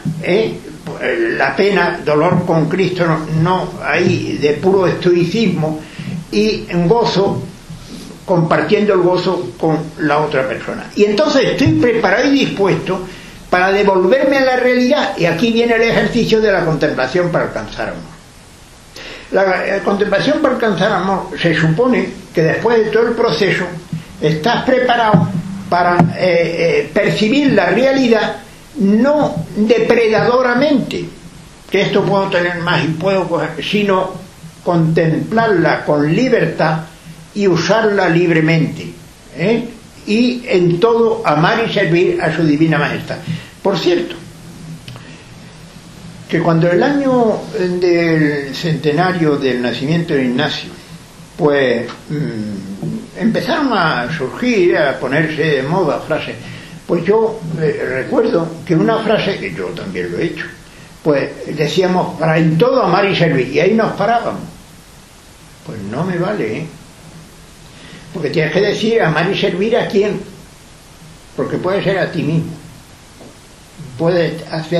dolor con Cristo, no hay de puro estoicismo, y en gozo, compartiendo el gozo con la otra persona. Y entonces estoy preparado y dispuesto para devolverme a la realidad, y aquí viene el ejercicio de la contemplación para alcanzar amor. La contemplación para alcanzar amor se supone que después de todo el proceso estás preparado para percibir la realidad no depredadoramente, que esto puedo tener más y puedo coger, sino contemplarla con libertad y usarla libremente, y en todo amar y servir a su Divina Majestad. Por cierto, que cuando el año del centenario del nacimiento de Ignacio, pues empezaron a surgir, a ponerse de moda frases, pues yo recuerdo que una frase, que yo también lo he hecho, pues decíamos, para en todo amar y servir, y ahí nos parábamos. Pues no me vale, porque tienes que decir amar y servir a quién, porque puede ser a ti mismo. Puedes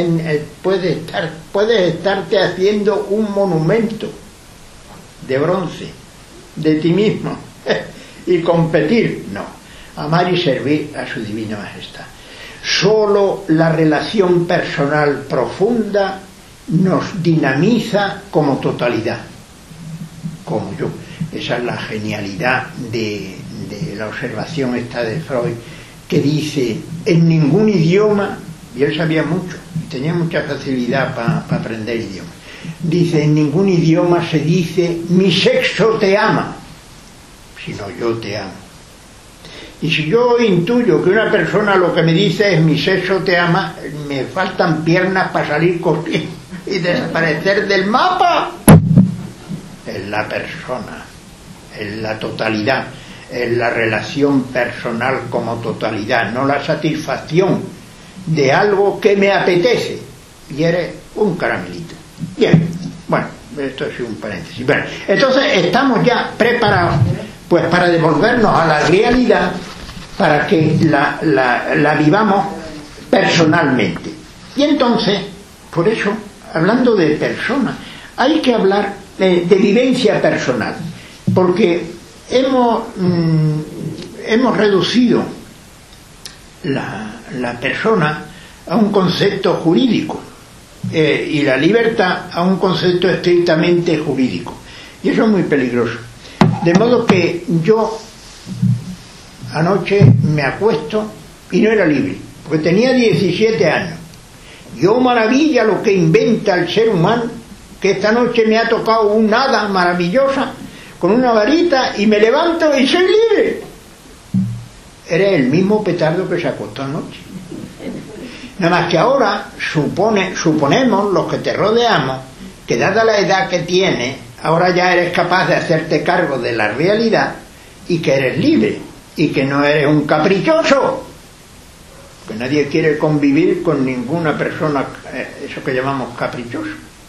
estarte haciendo un monumento de bronce de ti mismo y competir. No, amar y servir a su Divina Majestad. Solo la relación personal profunda nos dinamiza como totalidad, como yo. Esa es la genialidad de la observación esta de Freud, que dice, en ningún idioma, y él sabía mucho y tenía mucha facilidad para aprender idiomas, dice, en ningún idioma se dice mi sexo te ama, sino yo te amo. Y si yo intuyo que una persona lo que me dice es mi sexo te ama, me faltan piernas para salir corriendo y desaparecer del mapa. Es la persona, es la totalidad, es la relación personal como totalidad, no la satisfacción de algo que me apetece, y eres un caramelito. Bien, bueno, esto es un paréntesis. Bueno, entonces estamos ya preparados pues para devolvernos a la realidad, para que la vivamos personalmente. Y entonces, por eso, hablando de persona, hay que hablar de vivencia personal, porque hemos reducido la persona a un concepto jurídico, y la libertad a un concepto estrictamente jurídico, y eso es muy peligroso. De modo que yo anoche me acuesto y no era libre, porque tenía 17 años. Yo maravilla lo que inventa el ser humano, que esta noche me ha tocado una hada maravillosa con una varita y me levanto y soy libre. Eres el mismo petardo que se acostó anoche. Nada más que ahora suponemos los que te rodeamos que dada la edad que tienes, ahora ya eres capaz de hacerte cargo de la realidad y que eres libre y que no eres un caprichoso, que nadie quiere convivir con ninguna persona, eso que llamamos caprichoso,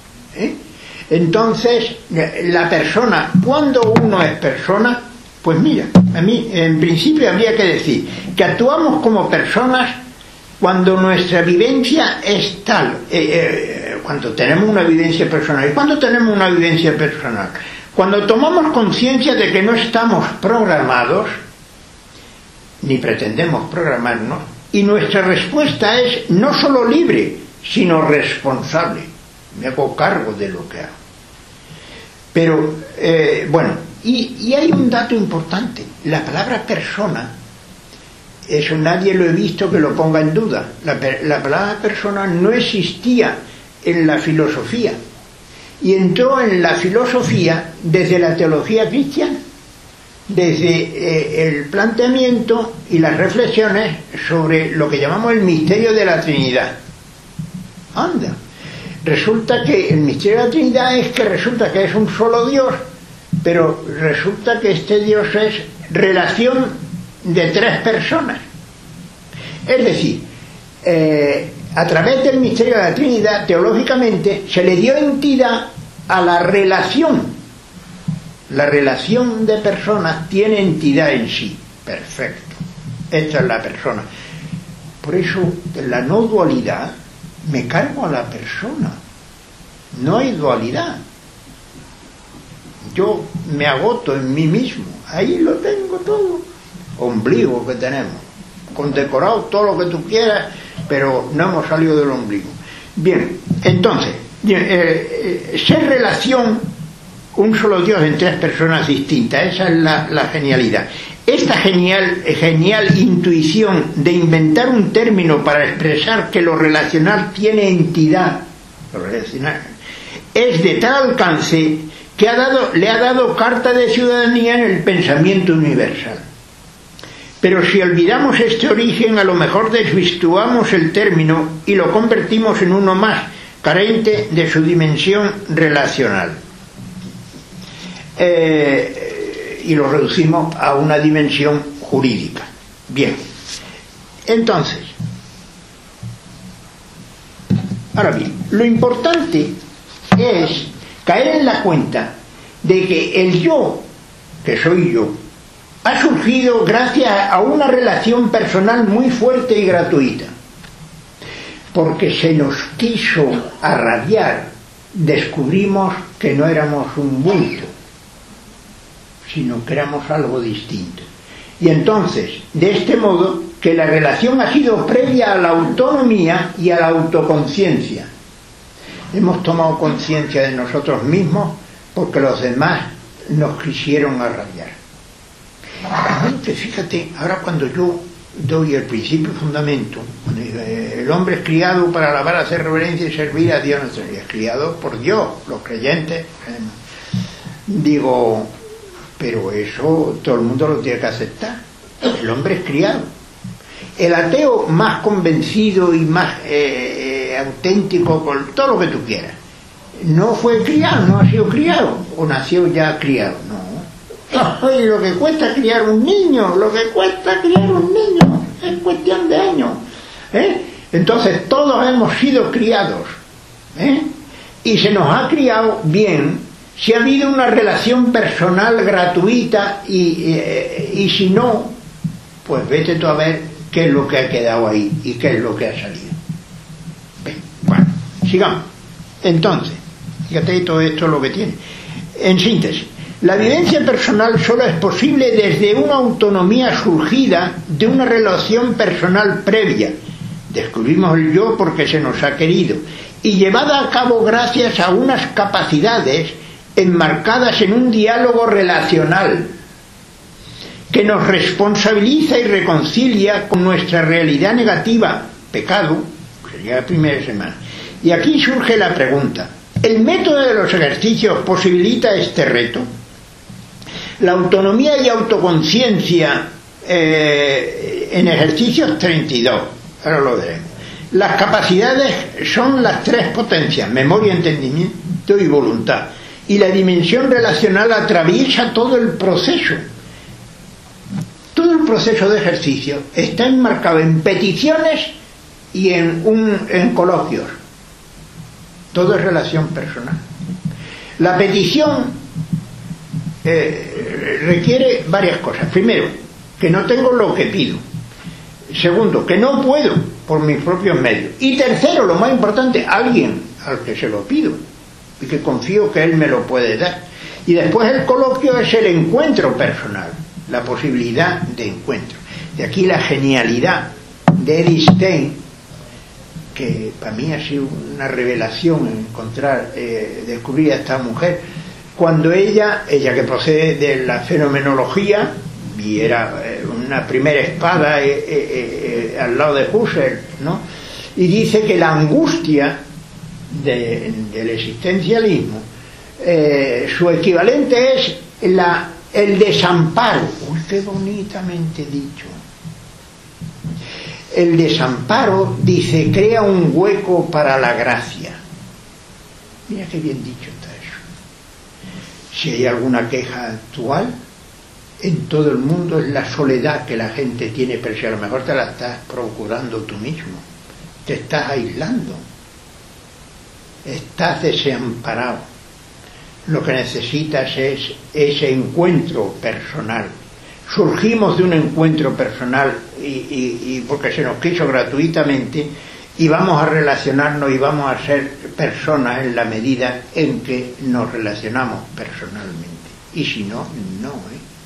Entonces la persona, cuando uno es persona, pues mira, a mí en principio habría que decir que actuamos como personas cuando nuestra vivencia es tal, cuando tenemos una vivencia personal. ¿Y cuándo tenemos una vivencia personal? Cuando tomamos conciencia de que no estamos programados, ni pretendemos programarnos, y nuestra respuesta es no solo libre, sino responsable. Me hago cargo de lo que hago. Pero, bueno, y hay un dato importante. La palabra persona, eso nadie lo he visto que lo ponga en duda. La palabra persona no existía en la filosofía, y entró en la filosofía desde la teología cristiana, desde el planteamiento y las reflexiones sobre lo que llamamos el misterio de la Trinidad. Anda, resulta que el misterio de la Trinidad es que resulta que es un solo Dios, pero resulta que este Dios es relación de tres personas. Es decir, a través del misterio de la Trinidad, teológicamente, se le dio entidad a la relación. La relación de personas tiene entidad en sí. Perfecto. Esta es la persona. Por eso, la no dualidad, me cargo a la persona. No hay dualidad. Yo me agoto en mí mismo. Ahí lo tengo todo. Ombligo que tenemos. Condecorado todo lo que tú quieras, pero no hemos salido del ombligo. Bien, entonces, ser relación, un solo Dios en tres personas distintas, esa es la genialidad. Esta genial intuición de inventar un término para expresar que lo relacional tiene entidad, lo relacional es de tal alcance que le ha dado carta de ciudadanía en el pensamiento universal. Pero si olvidamos este origen, a lo mejor desvirtuamos el término y lo convertimos en uno más, carente de su dimensión relacional. Y lo reducimos a una dimensión jurídica. Bien, entonces, ahora bien, lo importante es caer en la cuenta de que el yo, que soy yo, ha surgido gracias a una relación personal muy fuerte y gratuita, porque se nos quiso arradiar. Descubrimos que no éramos un bulto, sino que éramos algo distinto. Y entonces, de este modo, que la relación ha sido previa a la autonomía y a la autoconciencia. Hemos tomado conciencia de nosotros mismos porque los demás nos quisieron arradiar. Realmente, fíjate, ahora cuando yo doy el principio fundamento, el hombre es criado para alabar, hacer reverencia y servir a Dios nuestro Dios, es criado por Dios, los creyentes. Digo, pero eso todo el mundo lo tiene que aceptar. El hombre es criado. El ateo más convencido y más auténtico, con todo lo que tú quieras, no fue criado, no ha sido criado, o nació ya criado, no. Oye, lo que cuesta criar un niño, es cuestión de años. Entonces todos hemos sido criados, y se nos ha criado bien si ha habido una relación personal gratuita, y si no, pues vete tú a ver qué es lo que ha quedado ahí y qué es lo que ha salido. Bien, bueno, sigamos. Entonces, fíjate todo esto lo que tiene. En síntesis, la vivencia personal solo es posible desde una autonomía surgida de una relación personal previa. Descubrimos el yo porque se nos ha querido, y llevada a cabo gracias a unas capacidades enmarcadas en un diálogo relacional que nos responsabiliza y reconcilia con nuestra realidad negativa, pecado, que sería la primera semana. Y aquí surge la pregunta: ¿el método de los ejercicios posibilita este reto? La autonomía y autoconciencia en ejercicios 32, ahora lo veremos. Las capacidades son las tres potencias: memoria, entendimiento y voluntad. Y la dimensión relacional atraviesa todo el proceso. Todo el proceso de ejercicio está enmarcado en peticiones y en coloquios. Todo es relación personal. La petición requiere varias cosas. Primero, que no tengo lo que pido. Segundo, que no puedo por mis propios medios. Y tercero, lo más importante, alguien al que se lo pido y que confío que él me lo puede dar. Y después el coloquio es el encuentro personal, la posibilidad de encuentro. De aquí la genialidad de Edith Stein, que para mí ha sido una revelación descubrir a esta mujer, cuando ella que procede de la fenomenología y era una primera espada al lado de Husserl, ¿no? Y dice que la angustia del existencialismo, su equivalente es el desamparo. Uy, qué bonitamente dicho. El desamparo, dice, crea un hueco para la gracia. Mira qué bien dicho está eso. Si hay alguna queja actual en todo el mundo, es la soledad que la gente tiene, pero si a lo mejor te la estás procurando tú mismo, te estás aislando, estás desamparado. Lo que necesitas es ese encuentro personal. Surgimos de un encuentro personal y porque se nos quiso gratuitamente, y vamos a relacionarnos y vamos a ser personas en la medida en que nos relacionamos personalmente. Y si no, no.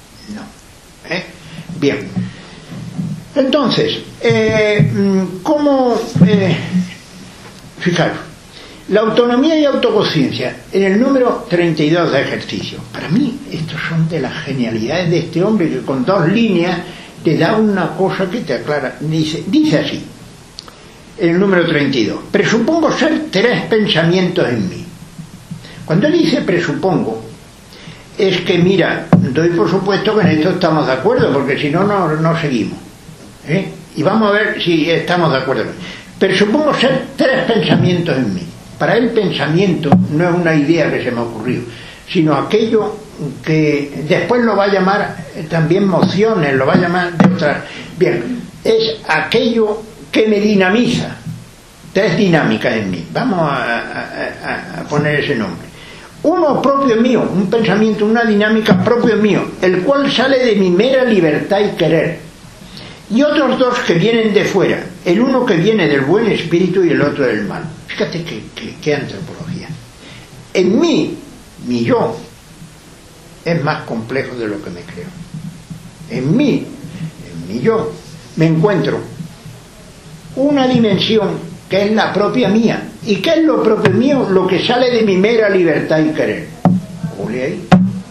Bien. Entonces, ¿cómo? Fijaros, la autonomía y autoconciencia en el número 32 de ejercicio. Para mí, estos son de las genialidades de este hombre, que con 2 líneas te da una cosa que te aclara. Dice así, en el número 32: presupongo ser 3 pensamientos en mí. Cuando él dice presupongo, es que, mira, doy por supuesto que en esto estamos de acuerdo, porque si no, no seguimos. Y vamos a ver si estamos de acuerdo. Presupongo ser 3 pensamientos en mí. Para él, pensamiento no es una idea que se me ha ocurrido, sino aquello que después lo va a llamar también mociones, lo va a llamar de otras. Bien, es aquello que me dinamiza. 3 dinámicas en mí. Vamos a poner ese nombre. Uno propio mío, un pensamiento, una dinámica propio mío, el cual sale de mi mera libertad y querer. Y otros 2 que vienen de fuera, el uno que viene del buen espíritu y el otro del mal. Fíjate qué antropología. En mí, mi yo, es más complejo de lo que me creo. En mi yo, me encuentro una dimensión que es la propia mía. ¿Y qué es lo propio mío? Lo que sale de mi mera libertad y querer. Ole ahí.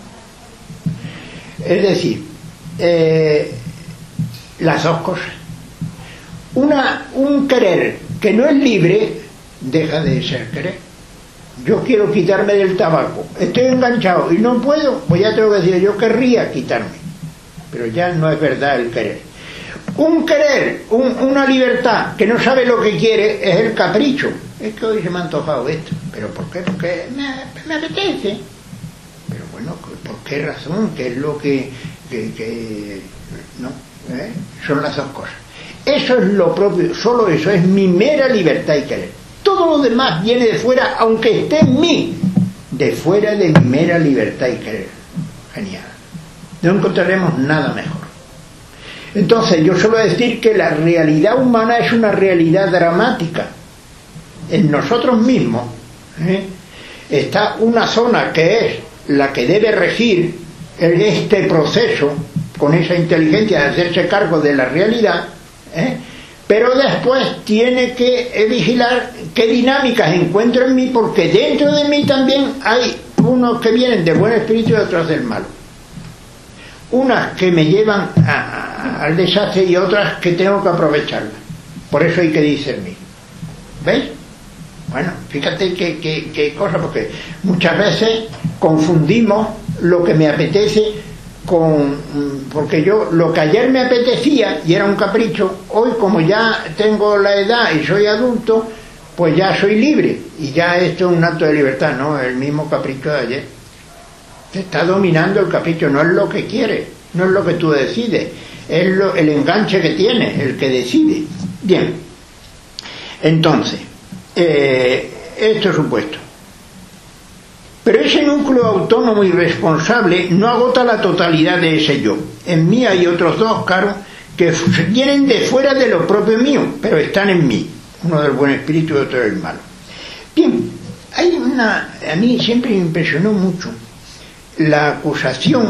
Es decir, las 2 cosas. Un querer que no es libre, deja de ser querer. Yo quiero quitarme del tabaco, estoy enganchado y no puedo, pues ya tengo que decir, yo querría quitarme, pero ya no es verdad el querer. Un querer, una libertad que no sabe lo que quiere, es el capricho. Es que hoy se me ha antojado esto. ¿Pero por qué? Porque me apetece. Pero bueno, ¿por qué razón? ¿Qué es lo que no? Son las 2 cosas. Eso es lo propio, solo eso es mi mera libertad y querer. Todo lo demás viene de fuera, aunque esté en mí, de fuera de mi mera libertad y querer. Genial. No encontraremos nada mejor. Entonces yo suelo decir que la realidad humana es una realidad dramática. En nosotros mismos está una zona que es la que debe regir este proceso con esa inteligencia de hacerse cargo de la realidad, pero después tiene que vigilar qué dinámicas encuentro en mí, porque dentro de mí también hay unos que vienen del buen espíritu y otros del malo. Unas que me llevan al desastre y otras que tengo que aprovecharlas. Por eso hay que discernir. ¿Veis? Bueno, fíjate qué cosa, porque muchas veces confundimos lo que me apetece porque yo lo que ayer me apetecía y era un capricho, hoy como ya tengo la edad y soy adulto, pues ya soy libre y ya esto es un acto de libertad, no el mismo capricho de ayer. Te está dominando el capricho, no es lo que quieres, no es lo que tú decides, es el enganche que tienes, el que decide. Bien, entonces esto es supuesto. Pero ese núcleo autónomo y responsable no agota la totalidad de ese yo. En mí hay otros 2, claro, que vienen de fuera de lo propio mío, pero están en mí. Uno del buen espíritu y otro del malo. Bien, a mí siempre me impresionó mucho la acusación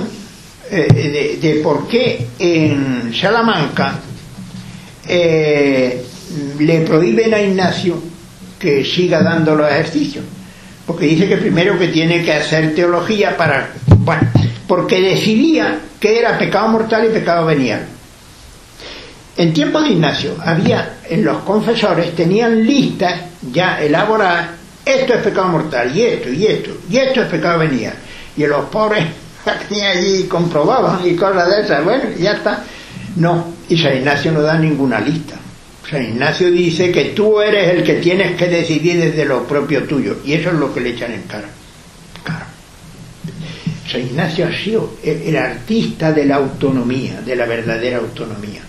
de por qué en Salamanca le prohíben a Ignacio que siga dando los ejercicios. Porque dice que primero que tiene que hacer teología porque decidía que era pecado mortal y pecado venial. En tiempo de Ignacio había, en los confesores tenían listas ya elaboradas, esto es pecado mortal, y esto es pecado venial. Y los pobres allí comprobaban y cosas de esas, bueno, ya está. No, y San Ignacio no da ninguna lista. San Ignacio dice que tú eres el que tienes que decidir desde lo propio tuyo, y eso es lo que le echan en cara. Claro. San Ignacio ha sido el artista de la autonomía, de la verdadera autonomía.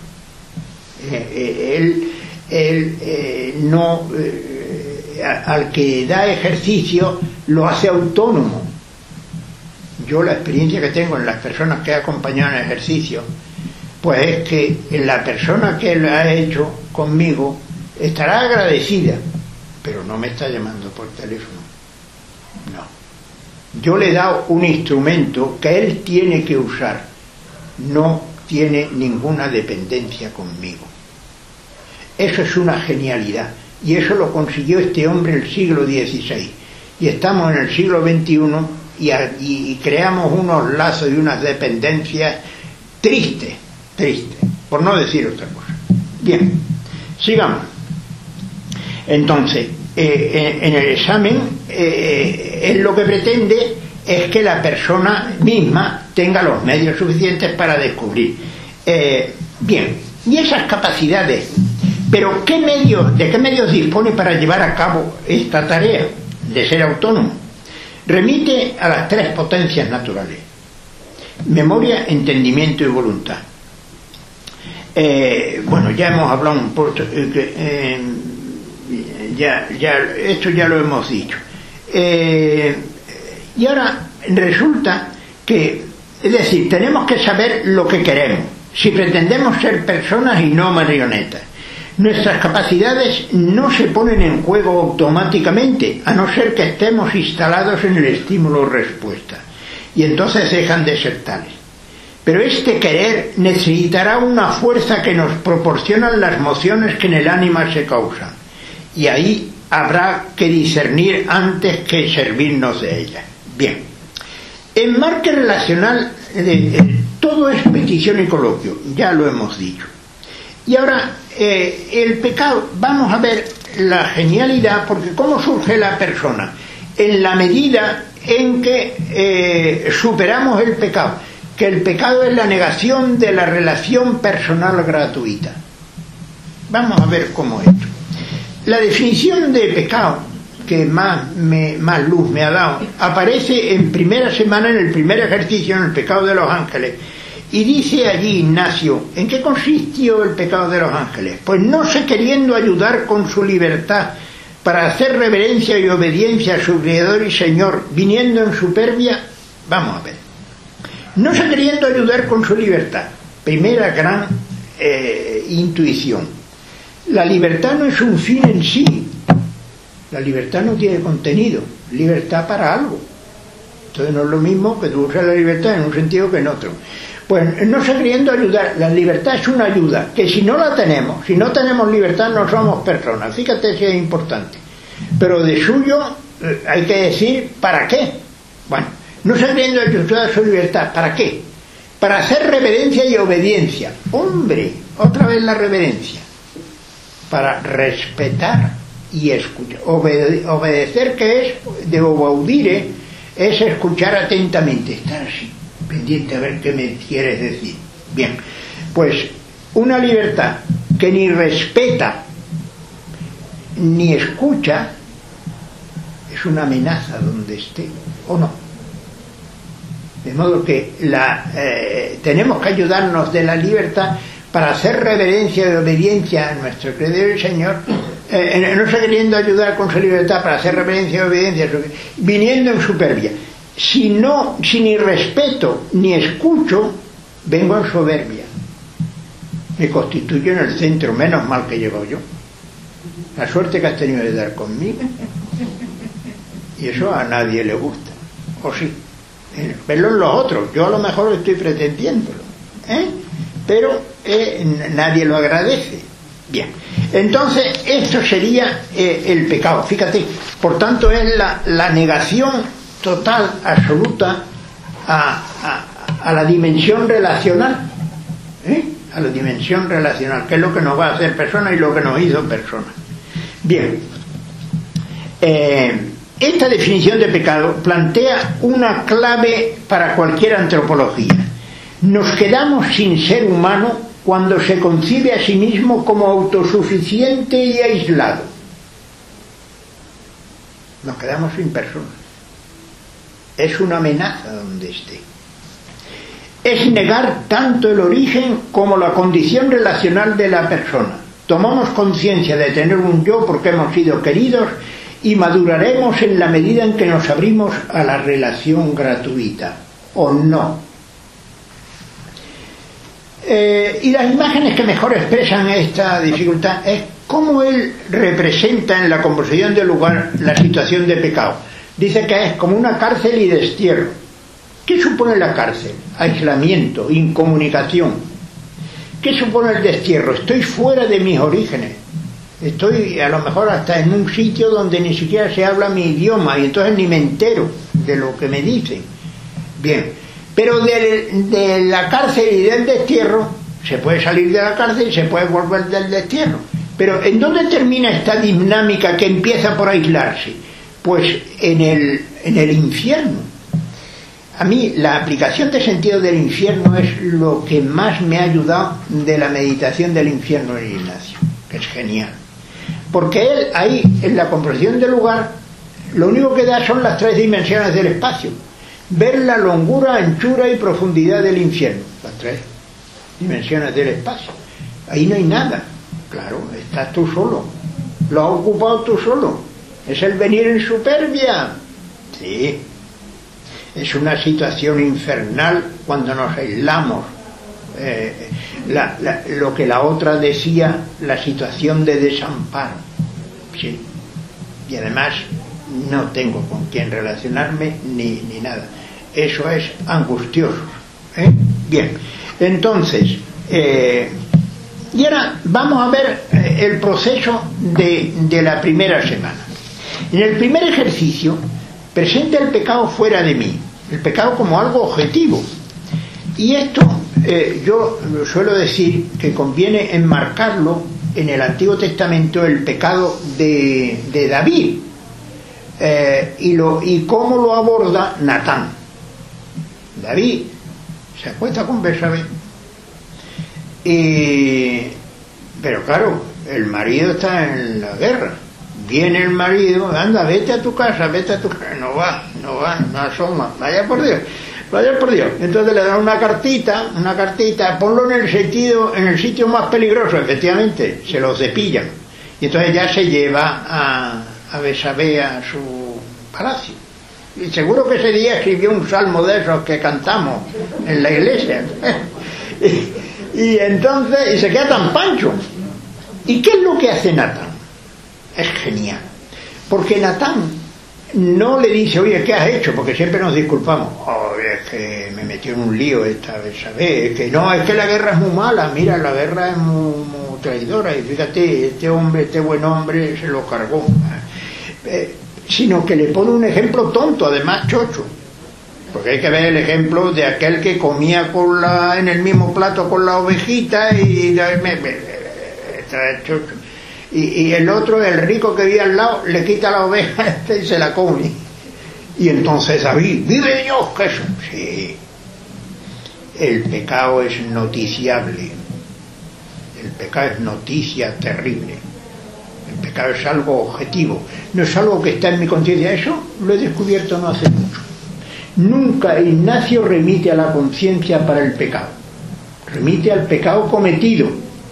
Al que da ejercicio lo hace autónomo. Yo la experiencia que tengo en las personas que he acompañado en ejercicio, pues es que la persona que lo ha hecho conmigo estará agradecida, pero no me está llamando por teléfono. No. Yo le he dado un instrumento que él tiene que usar. No tiene ninguna dependencia conmigo. Eso es una genialidad. Y eso lo consiguió este hombre en el siglo XVI. Y estamos en el siglo XXI y creamos unos lazos y unas dependencias tristes, por no decir otra cosa. Bien, sigamos. Entonces, en el examen él lo que pretende es que la persona misma tenga los medios suficientes para descubrir. Bien, y esas capacidades, pero ¿de qué medios dispone para llevar a cabo esta tarea de ser autónomo? Remite a las tres potencias naturales: memoria, entendimiento y voluntad. Bueno, ya hemos hablado un poco, esto ya lo hemos dicho. Y ahora resulta que, es decir, tenemos que saber lo que queremos, si pretendemos ser personas y no marionetas. Nuestras capacidades no se ponen en juego automáticamente, a no ser que estemos instalados en el estímulo-respuesta, y entonces dejan de ser tales. Pero este querer necesitará una fuerza que nos proporcionan las mociones que en el ánima se causan, y ahí habrá que discernir antes que servirnos de ellas. Bien, en marque relacional todo es petición y coloquio, ya lo hemos dicho. Y ahora, el pecado, vamos a ver la genialidad, porque ¿cómo surge la persona? En la medida en que superamos el pecado, que el pecado es la negación de la relación personal gratuita. Vamos a ver cómo es esto. La definición de pecado, que más luz me ha dado, aparece en primera semana, en el primer ejercicio, en el pecado de los ángeles. Y dice allí Ignacio, ¿en qué consistió el pecado de los ángeles? Pues no se queriendo ayudar con su libertad para hacer reverencia y obediencia a su Creador y Señor, viniendo en superbia. Vamos a ver, no se queriendo ayudar con su libertad, primera gran intuición. La libertad no es un fin en sí, la libertad no tiene contenido, libertad para algo. Entonces no es lo mismo que tú usas la libertad en un sentido que en otro. Pues no se queriendo ayudar, la libertad es una ayuda, que si no la tenemos, si no tenemos libertad no somos personas, fíjate si es importante. Pero de suyo hay que decir, ¿para qué? Bueno, no se queriendo ayudar su libertad, ¿para qué? Para hacer reverencia y obediencia. Hombre, otra vez la reverencia. Para respetar y escuchar. Obedecer, que es de obaudire, es escuchar atentamente, estar así, pendiente a ver qué me quieres decir. Bien, pues una libertad que ni respeta ni escucha es una amenaza donde esté, ¿o no? De modo que tenemos que ayudarnos de la libertad para hacer reverencia y obediencia a nuestro Creador y Señor, no se queriendo ayudar con su libertad para hacer reverencia y obediencia, viniendo en superbia. Si ni respeto ni escucho, vengo en soberbia. Me constituyo en el centro, menos mal que llevo yo. La suerte que has tenido de dar conmigo. Y eso a nadie le gusta. O sí. Verlo en los otros. Yo a lo mejor estoy pretendiéndolo. Pero nadie lo agradece. Bien. Entonces, esto sería el pecado. Fíjate. Por tanto, es la negación total, absoluta a la dimensión relacional, a la dimensión relacional, que es lo que nos va a hacer persona y lo que nos hizo persona. Bien, esta definición de pecado plantea una clave para cualquier antropología. Nos quedamos sin ser humano cuando se concibe a sí mismo como autosuficiente y aislado. Nos quedamos sin persona. Es una amenaza donde esté. Es negar tanto el origen como la condición relacional de la persona. Tomamos conciencia de tener un yo porque hemos sido queridos y maduraremos en la medida en que nos abrimos a la relación gratuita, ¿o no? Y las imágenes que mejor expresan esta dificultad es cómo él representa en la composición del lugar la situación de pecado. Dice que es como una cárcel y destierro. ¿Qué supone la cárcel? Aislamiento, incomunicación. ¿Qué supone el destierro? Estoy fuera de mis orígenes. Estoy a lo mejor hasta en un sitio donde ni siquiera se habla mi idioma y entonces ni me entero de lo que me dicen. Bien, pero de la cárcel y del destierro se puede salir de la cárcel y se puede volver del destierro. Pero ¿en dónde termina esta dinámica que empieza por aislarse? Pues en el infierno. A mí la aplicación de sentido del infierno es lo que más me ha ayudado de la meditación del infierno de Ignacio, que es genial. Porque él ahí, en la comprensión del lugar, lo único que da son las 3 dimensiones del espacio. Ver la longura, anchura y profundidad del infierno. Las 3 dimensiones del espacio. Ahí no hay nada. Claro, estás tú solo. Lo has ocupado tú solo. Es el venir en superbia. Sí. Es una situación infernal cuando nos aislamos. Lo que la otra decía, la situación de desamparo. Sí. Y además no tengo con quién relacionarme ni nada. Eso es angustioso. Bien. Entonces, y ahora vamos a ver el proceso de la primera semana. En el primer ejercicio presenta el pecado fuera de mí, el pecado como algo objetivo. Y esto yo suelo decir que conviene enmarcarlo en el Antiguo Testamento, el pecado de David, y cómo lo aborda Natán. David se acuesta con Betsabé, pero claro, el marido está en la guerra. Viene el marido, anda, vete a tu casa, no va, no asoma, vaya por Dios. Entonces le dan una cartita, ponlo en el sitio más peligroso. Efectivamente, se lo cepillan. Y entonces ya se lleva a Betsabé a su palacio. Y seguro que ese día escribió un salmo de esos que cantamos en la iglesia. y entonces, se queda tan pancho. ¿Y qué es lo que hace Natán? Es genial, porque Natán no le dice, oye, ¿qué has hecho? Porque siempre nos disculpamos, oye, es que me metió en un lío esta vez, ¿sabes? Es que no, es que la guerra es muy mala, mira, la guerra es muy traidora, y fíjate, este buen hombre se lo cargó, sino que le pone un ejemplo tonto, además chocho, porque hay que ver el ejemplo de aquel que comía en el mismo plato con la ovejita y está chocho. Y el otro, el rico que vive al lado, le quita la oveja y se la come. Y entonces David, vive Dios, que eso. Sí. El pecado es noticiable. El pecado es noticia terrible. El pecado es algo objetivo. No es algo que está en mi conciencia. Eso lo he descubierto no hace mucho. Nunca Ignacio remite a la conciencia para el pecado. Remite al pecado cometido.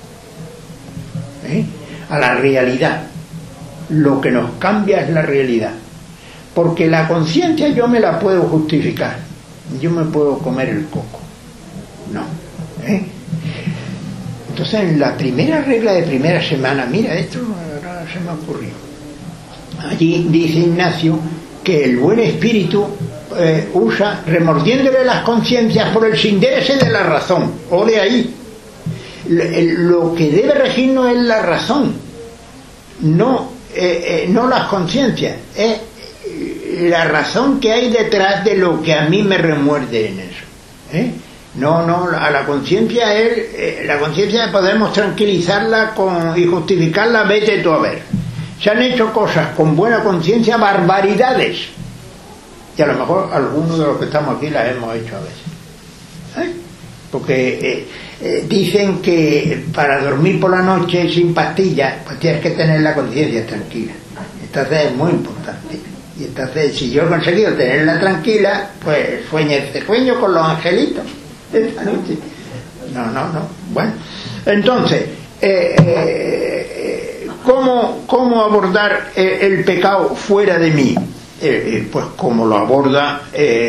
A la realidad. Lo que nos cambia es la realidad, porque la conciencia yo me la puedo justificar, yo me puedo comer el coco, no. Entonces, en la primera regla de primera semana, mira, esto ahora se me ocurrió, allí dice Ignacio que el buen espíritu usa remordiéndole las conciencias por el sinderese de la razón. O de ahí lo que debe regirnos es la razón, no las conciencias, es la razón que hay detrás de lo que a mí me remuerde en eso. No, a la conciencia la conciencia podemos tranquilizarla y justificarla, vete tú a ver. Se han hecho cosas con buena conciencia, barbaridades, y a lo mejor algunos de los que estamos aquí las hemos hecho a veces. Porque dicen que para dormir por la noche sin pastillas, pues tienes que tener la conciencia tranquila. Entonces es muy importante. Y entonces, si yo he conseguido tenerla tranquila, pues sueño con los angelitos esta noche. No. Bueno, entonces, ¿cómo abordar el pecado fuera de mí? Pues como lo aborda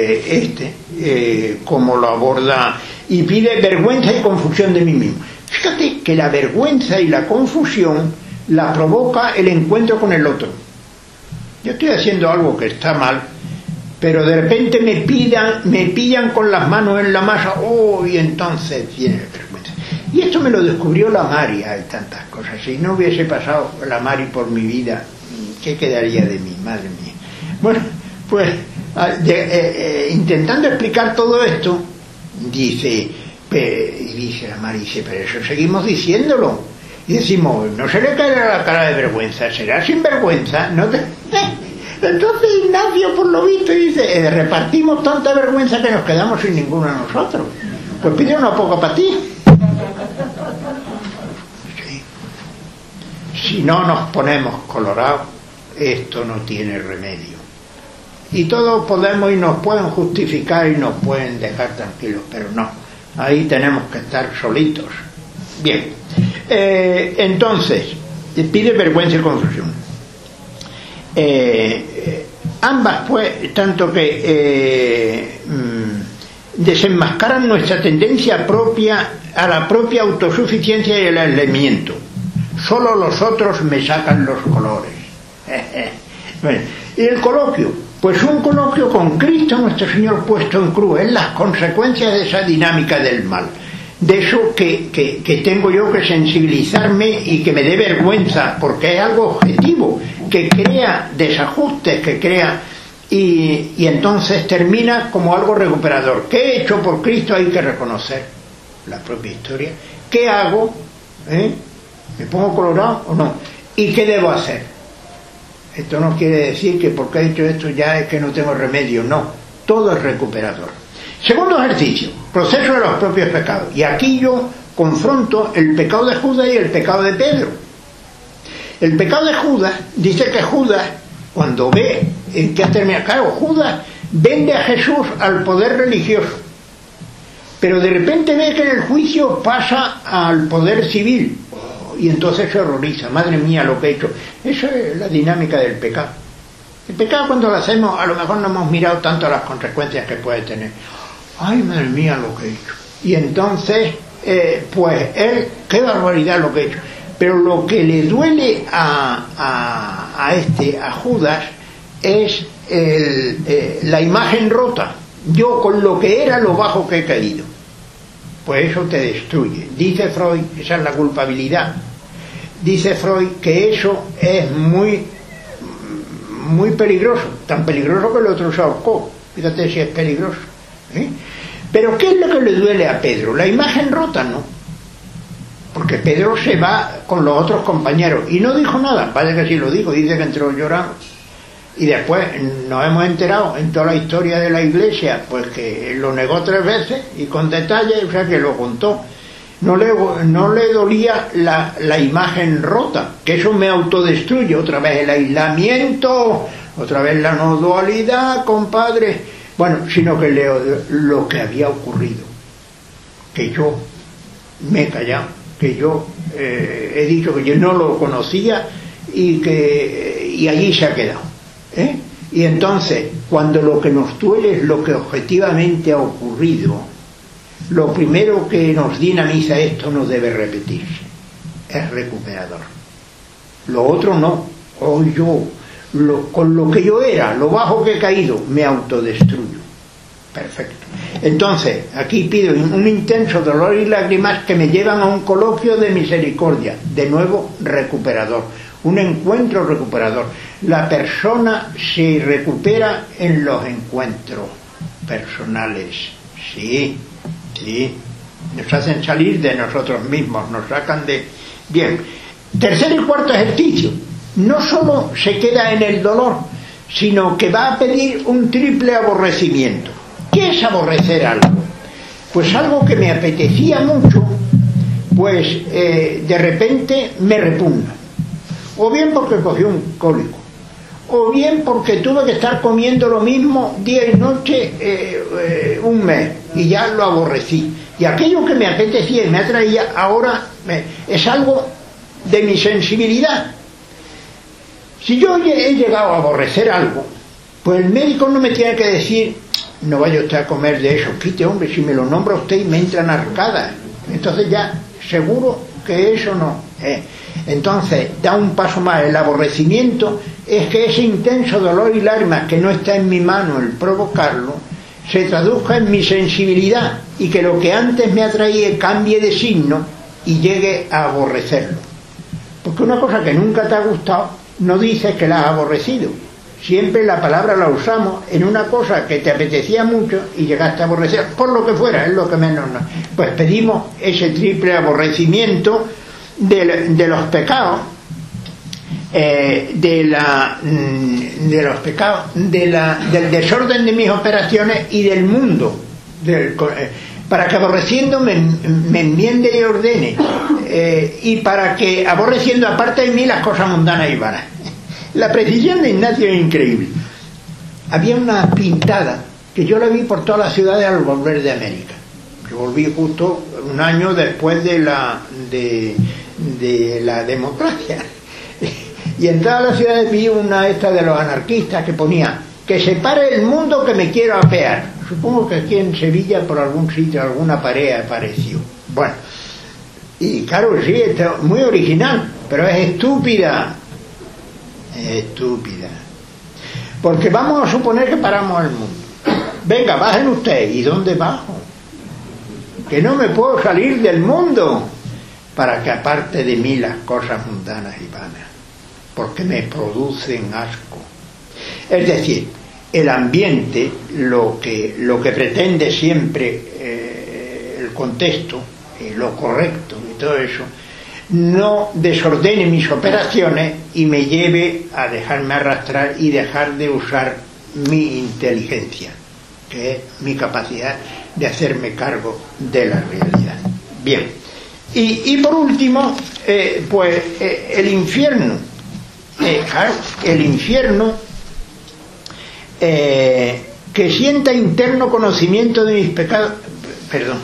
como lo aborda, y pide vergüenza y confusión de mí mismo. Fíjate que la vergüenza y la confusión la provoca el encuentro con el otro. Yo estoy haciendo algo que está mal, pero de repente me pillan con las manos en la masa, y entonces viene la vergüenza. Y esto me lo descubrió la Mari. Hay tantas cosas. Si no hubiese pasado la Mari por mi vida, ¿qué quedaría de mí? Madre mía. Bueno, pues intentando explicar todo esto, dice la Mari, pero eso seguimos diciéndolo. Y decimos, no se le caerá la cara de vergüenza, será sin vergüenza, no te... Entonces Ignacio, por lo visto, dice, repartimos tanta vergüenza que nos quedamos sin ninguno de nosotros. Pues pide una poca para ti. Sí. Si no nos ponemos colorados, esto no tiene remedio. Y todos podemos y nos pueden justificar y nos pueden dejar tranquilos, pero no. Ahí tenemos que estar solitos. Bien. Entonces, pide vergüenza y confusión. Ambas, pues, tanto que desenmascaran nuestra tendencia propia a la propia autosuficiencia y el aislamiento. Solo los otros me sacan los colores. Bueno, y el coloquio, pues un coloquio con Cristo nuestro Señor puesto en cruz, es las consecuencias de esa dinámica del mal, de eso que tengo yo que sensibilizarme y que me dé vergüenza, porque es algo objetivo, que crea desajustes, que crea, y entonces termina como algo recuperador. ¿Qué he hecho por Cristo? Hay que reconocer la propia historia. ¿Qué hago? ¿Me pongo colorado o no? ¿Y qué debo hacer? Esto no quiere decir que porque he hecho esto ya es que no tengo remedio, no, todo es recuperador. Segundo ejercicio, proceso de los propios pecados. Y aquí yo confronto el pecado de Judas y el pecado de Pedro. El pecado de Judas, dice que Judas, cuando ve que ha terminado, claro, Judas vende a Jesús al poder religioso, pero de repente ve que en el juicio pasa al poder civil, y entonces se horroriza, madre mía lo que he hecho. Eso es la dinámica del pecado. El pecado, cuando lo hacemos, a lo mejor no hemos mirado tanto las consecuencias que puede tener. Ay, madre mía lo que he hecho. Y entonces, pues él, qué barbaridad lo que he hecho. Pero lo que le duele a Judas es la imagen rota. Yo con lo que era, lo bajo que he caído. Pues eso te destruye. Dice Freud, esa es la culpabilidad. Dice Freud que eso es muy peligroso, tan peligroso que el otro se ahorcó. Fíjate si es peligroso. Pero ¿qué es lo que le duele a Pedro? La imagen rota, ¿no? Porque Pedro se va con los otros compañeros y no dijo nada. Parece que sí lo dijo, dice que entró llorando. Y después nos hemos enterado en toda la historia de la Iglesia, pues que lo negó 3 veces y con detalle, o sea que lo contó. No le dolía la imagen rota, que eso me autodestruye. Otra vez el aislamiento, otra vez la no dualidad, compadre. Bueno, sino que lo que había ocurrido, que yo me he callado, que yo he dicho que yo no lo conocía y allí se ha quedado. Y entonces, cuando lo que nos duele es lo que objetivamente ha ocurrido, lo primero que nos dinamiza esto no debe repetirse, es recuperador. Lo otro no. Hoy yo, con lo que yo era, lo bajo que he caído, me autodestruyo. Perfecto. Entonces, aquí pido un intenso dolor y lágrimas que me llevan a un coloquio de misericordia, de nuevo recuperador, un encuentro recuperador. La persona se recupera en los encuentros personales. Sí, nos hacen salir de nosotros mismos, nos sacan de... Bien, tercer y cuarto ejercicio. No solo se queda en el dolor, sino que va a pedir un triple aborrecimiento. ¿Qué es aborrecer algo? Pues algo que me apetecía mucho, pues de repente me repugna. O bien porque cogí un cólico, o bien porque tuve que estar comiendo lo mismo día y noche un mes, y ya lo aborrecí. Y aquello que me apetecía y me atraía, ahora es algo de mi sensibilidad. Si yo he llegado a aborrecer algo, pues el médico no me tiene que decir, no vaya usted a comer de eso, quite, hombre, si me lo nombra usted y me entran arcadas. Entonces ya, seguro que eso no es. Entonces, da un paso más. El aborrecimiento es que ese intenso dolor y lágrimas que no está en mi mano el provocarlo, se traduzca en mi sensibilidad y que lo que antes me atraía cambie de signo y llegue a aborrecerlo. Porque una cosa que nunca te ha gustado no dice que la has aborrecido. Siempre la palabra la usamos en una cosa que te apetecía mucho y llegaste a aborrecer, por lo que fuera, es lo que menos. Pues pedimos ese triple aborrecimiento de los pecados. de los pecados, del desorden de mis operaciones y del mundo, para que aborreciendo me enmiende y ordene, y para que aborreciendo aparte de mí las cosas mundanas y vanas. La precisión de Ignacio es increíble. Había una pintada que yo la vi por todas las ciudades al volver de América. Yo volví justo un año después de la democracia, y en todas las ciudades vi una esta de los anarquistas que ponía: que se pare el mundo que me quiero apear. Supongo que aquí en Sevilla por algún sitio alguna pared apareció. Bueno, y claro, sí, está muy original, pero es estúpida, porque vamos a suponer que paramos el mundo. Venga, bajen ustedes. ¿Y dónde bajo? Que no me puedo salir del mundo, para que aparte de mí las cosas mundanas y vanas, porque me producen asco. Es decir, el ambiente, lo que pretende siempre el contexto, lo correcto y todo eso, no desordene mis operaciones y me lleve a dejarme arrastrar y dejar de usar mi inteligencia, que es mi capacidad de hacerme cargo de la realidad. Bien, y por último, el infierno. Claro, el infierno, que sienta interno conocimiento de mis pecados. Perdón.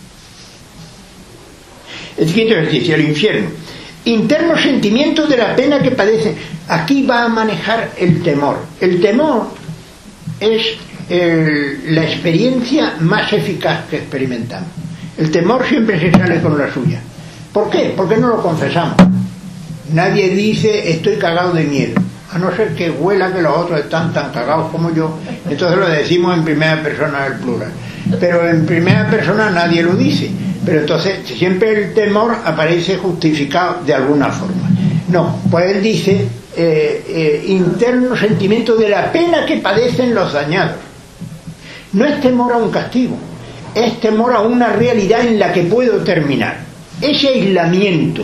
El quinto ejercicio, el infierno. Interno sentimiento de la pena que padece. Aquí va a manejar el temor. El temor es la experiencia más eficaz que experimentamos. El temor siempre se sale con la suya. ¿Por qué? Porque no lo confesamos. Nadie dice estoy cagado de miedo, a no ser que huela que los otros están tan cagados como yo. Entonces lo decimos en primera persona del plural, pero en primera persona nadie lo dice. Pero entonces siempre el temor aparece justificado de alguna forma. No, pues él dice interno sentimiento de la pena que padecen los dañados. No es temor a un castigo, es temor a una realidad en la que puedo terminar. Ese aislamiento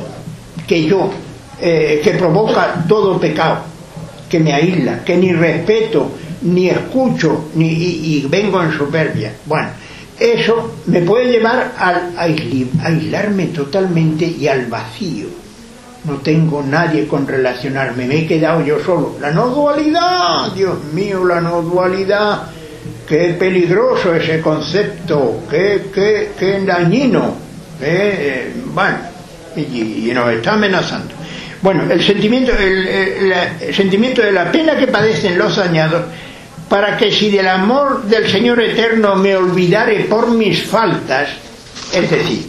que provoca todo pecado, que me aísla, que ni respeto, ni escucho, y vengo en soberbia. Bueno, eso me puede llevar a aislarme totalmente y al vacío. No tengo nadie con relacionarme, me he quedado yo solo. La no dualidad, Dios mío, la no dualidad. Qué peligroso ese concepto, qué dañino, bueno, y nos está amenazando. Bueno, el sentimiento de la pena que padecen los dañados, para que si del amor del Señor eterno me olvidare por mis faltas, es decir,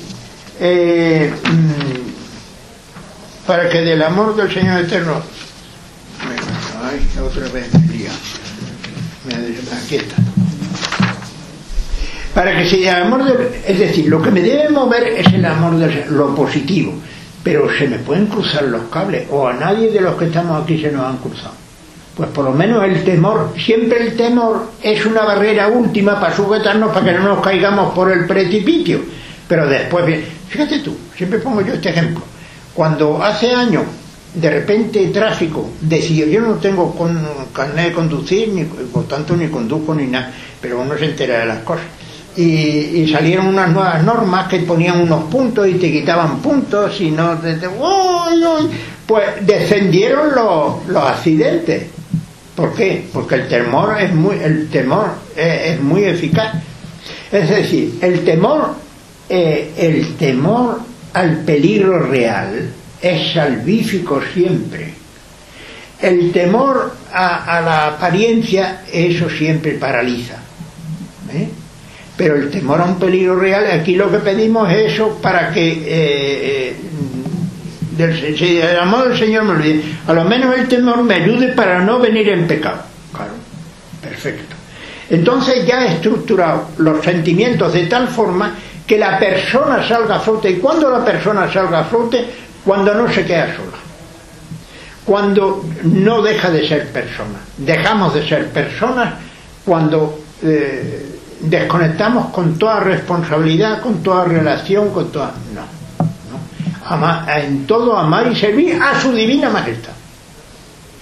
para que del amor del Señor eterno, otra vez me lía, aquí está. Para que si el amor es decir, lo que me debe mover es el amor del Señor, lo positivo. Pero se me pueden cruzar los cables, o a nadie de los que estamos aquí se nos han cruzado. Pues por lo menos el temor, siempre el temor es una barrera última para sujetarnos, para que no nos caigamos por el precipicio. Pero después, fíjate tú, siempre pongo yo este ejemplo. Cuando hace años, de repente tráfico decidió, yo no tengo carnet de conducir, ni por tanto ni conduzco ni nada, pero uno se entera de las cosas. Y salieron unas nuevas normas que ponían unos puntos y te quitaban puntos y no pues descendieron los accidentes. ¿Por qué? Porque el temor es muy eficaz. Es decir, el temor al peligro real es salvífico siempre. El temor a la apariencia, eso siempre paraliza. Pero el temor a un peligro real, aquí lo que pedimos es eso, para que si el amor del Señor me olvide, a lo menos el temor me ayude para no venir en pecado. Claro, perfecto. Entonces ya he estructurado los sentimientos de tal forma que la persona salga a flote. ¿Y cuándo la persona salga a flote? Cuando no se queda sola, cuando no deja de ser persona. Dejamos de ser personas cuando desconectamos con toda responsabilidad, con toda relación, con toda... No. En todo amar y servir a su divina majestad.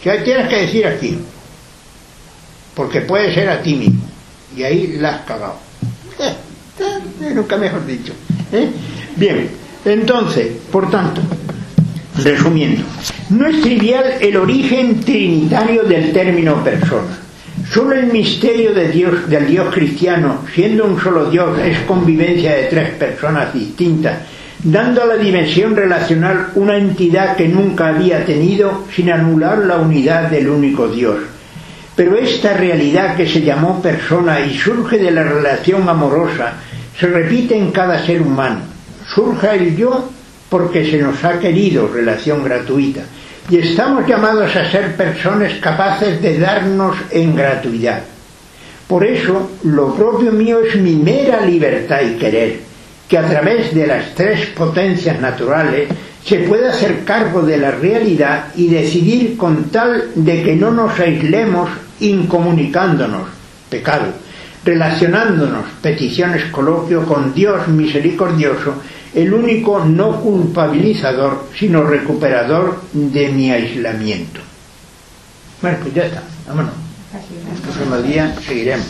Que tienes que decir aquí, porque puede ser a ti mismo, y ahí la has cagado. Nunca mejor dicho. Bien, entonces, por tanto, resumiendo, no es trivial el origen trinitario del término persona. Solo el misterio de Dios, del Dios cristiano, siendo un solo Dios, es convivencia de tres personas distintas, dando a la dimensión relacional una entidad que nunca había tenido, sin anular la unidad del único Dios. Pero esta realidad que se llamó persona y surge de la relación amorosa, se repite en cada ser humano. Surge el yo porque se nos ha querido, relación gratuita, y estamos llamados a ser personas capaces de darnos en gratuidad. Por eso, lo propio mío es mi mera libertad y querer, que a través de las tres potencias naturales se puede hacer cargo de la realidad y decidir con tal de que no nos aislemos incomunicándonos, pecado, relacionándonos, peticiones, coloquio, con Dios misericordioso, el único no culpabilizador, sino recuperador de mi aislamiento. Bueno, pues ya está, vámonos. El próximo día seguiremos.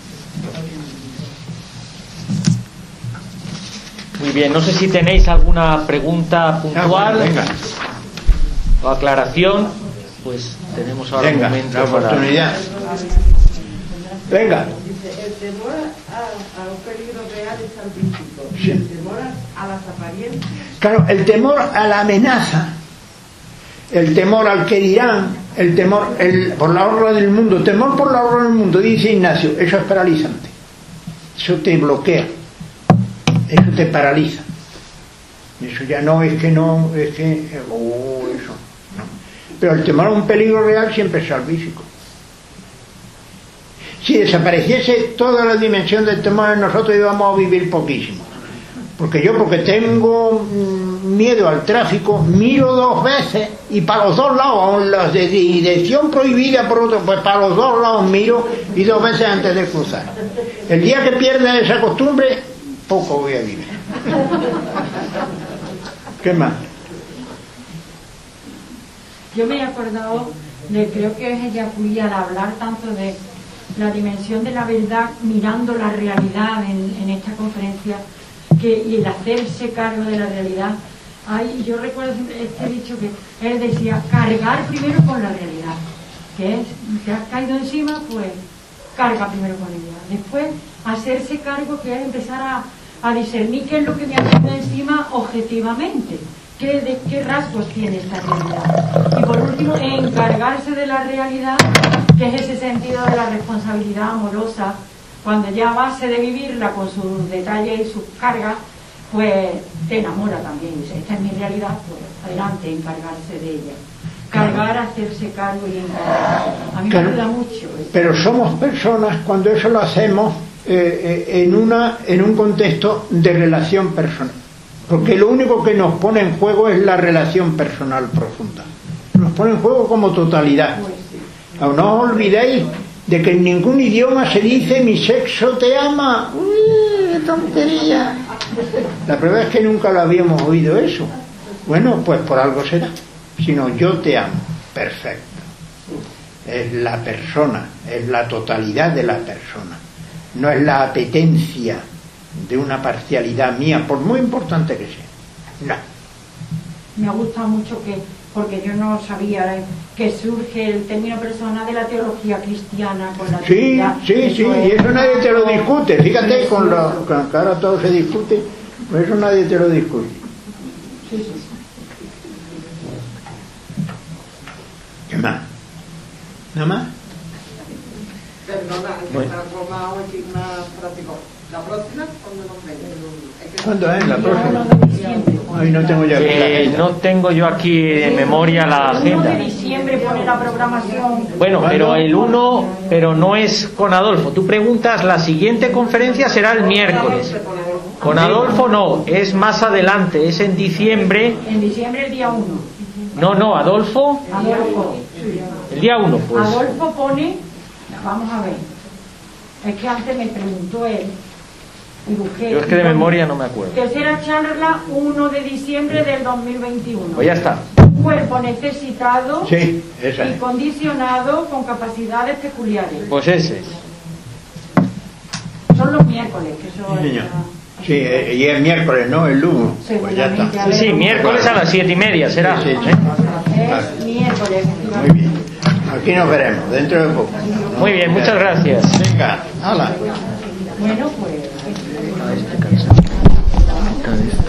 Muy bien, no sé si tenéis alguna pregunta puntual o aclaración, pues tenemos ahora un momento la oportunidad. Venga. El temor a un peligro real es al principio. Sí. El temor a las apariencias. Claro, el temor a la amenaza, el temor al que dirán, el temor por la honra del mundo, temor por la honra del mundo, dice Ignacio, eso es paralizante. Eso te bloquea. Eso te paraliza. Eso ya no es que no, es que eso no. Pero el temor a un peligro real siempre es salvífico. Si desapareciese toda la dimensión del temor en nosotros, íbamos a vivir poquísimo. Porque tengo miedo al tráfico, miro dos veces y para los dos lados, aun las de dirección prohibida por otro, pues para los dos lados miro y dos veces antes de cruzar. El día que pierda esa costumbre, poco voy a vivir. ¿Qué más? Yo me he acordado de, creo que es ella Julia, al hablar tanto de la dimensión de la verdad, mirando la realidad en esta conferencia, y el hacerse cargo de la realidad. Yo recuerdo este dicho que él decía, cargar primero con la realidad, que es, te has caído encima, pues carga primero con ella. Después, hacerse cargo, que es empezar a discernir qué es lo que me ha caído encima objetivamente, qué rasgos tiene esta realidad. Y por último, encargarse de la realidad, que es ese sentido de la responsabilidad amorosa, cuando ya a base de vivirla con sus detalles y sus cargas, pues te enamora también. Dice, esta es mi realidad, pues adelante, encargarse de ella. Cargar, hacerse cargo y encargarse. A mí me ayuda mucho. Pero somos personas cuando eso lo hacemos en un contexto de relación personal. Porque lo único que nos pone en juego es la relación personal profunda. Nos pone en juego como totalidad. Pues sí. No os olvidéis de que en ningún idioma se dice mi sexo te ama. ¡Uy, qué tontería! La prueba es que nunca lo habíamos oído eso. Bueno, pues por algo será. Sino yo te amo. Perfecto. Es la persona, es la totalidad de la persona. No es la apetencia de una parcialidad mía, por muy importante que sea. No. Me ha gustado mucho porque yo no sabía que surge el término persona de la teología cristiana con la Trinidad. Sí, y eso nadie te lo discute. Fíjate, con que ahora todo se discute, pues eso nadie te lo discute. Sí. ¿Qué más? ¿Nada más? Perdona, bueno. La próxima, ¿cuándo nos vemos? ¿Cuándo es la próxima? 1 de diciembre. Ay, no tengo ya aquí la agenda. No tengo yo aquí en memoria la 1 de agenda. diciembre pone la programación. Bueno, pero el 1, pero no es con Adolfo. Tú preguntas, la siguiente conferencia será el miércoles. Con Adolfo no, es más adelante, es en diciembre. En diciembre el día 1. No, Adolfo, Adolfo. el día 1, pues. Adolfo pone, vamos a ver, es que antes me preguntó él, y busqué. Yo es que de memoria no me acuerdo. Tercera charla, 1 de diciembre del 2021. Pues ya está. un cuerpo necesitado Sí, esa y es. condicionado con capacidades peculiares. Pues ese es. Son los miércoles, que eso Sí, señor. es... Sí, y es miércoles, ¿no? El lunes. Pues ya está. Seguramente, Sí, miércoles a las 7:30 será. Sí, sí. Es miércoles, Muy efectivamente. bien. Aquí nos veremos, dentro de poco. Muy bien, muchas gracias. Venga, hala. Bueno, pues...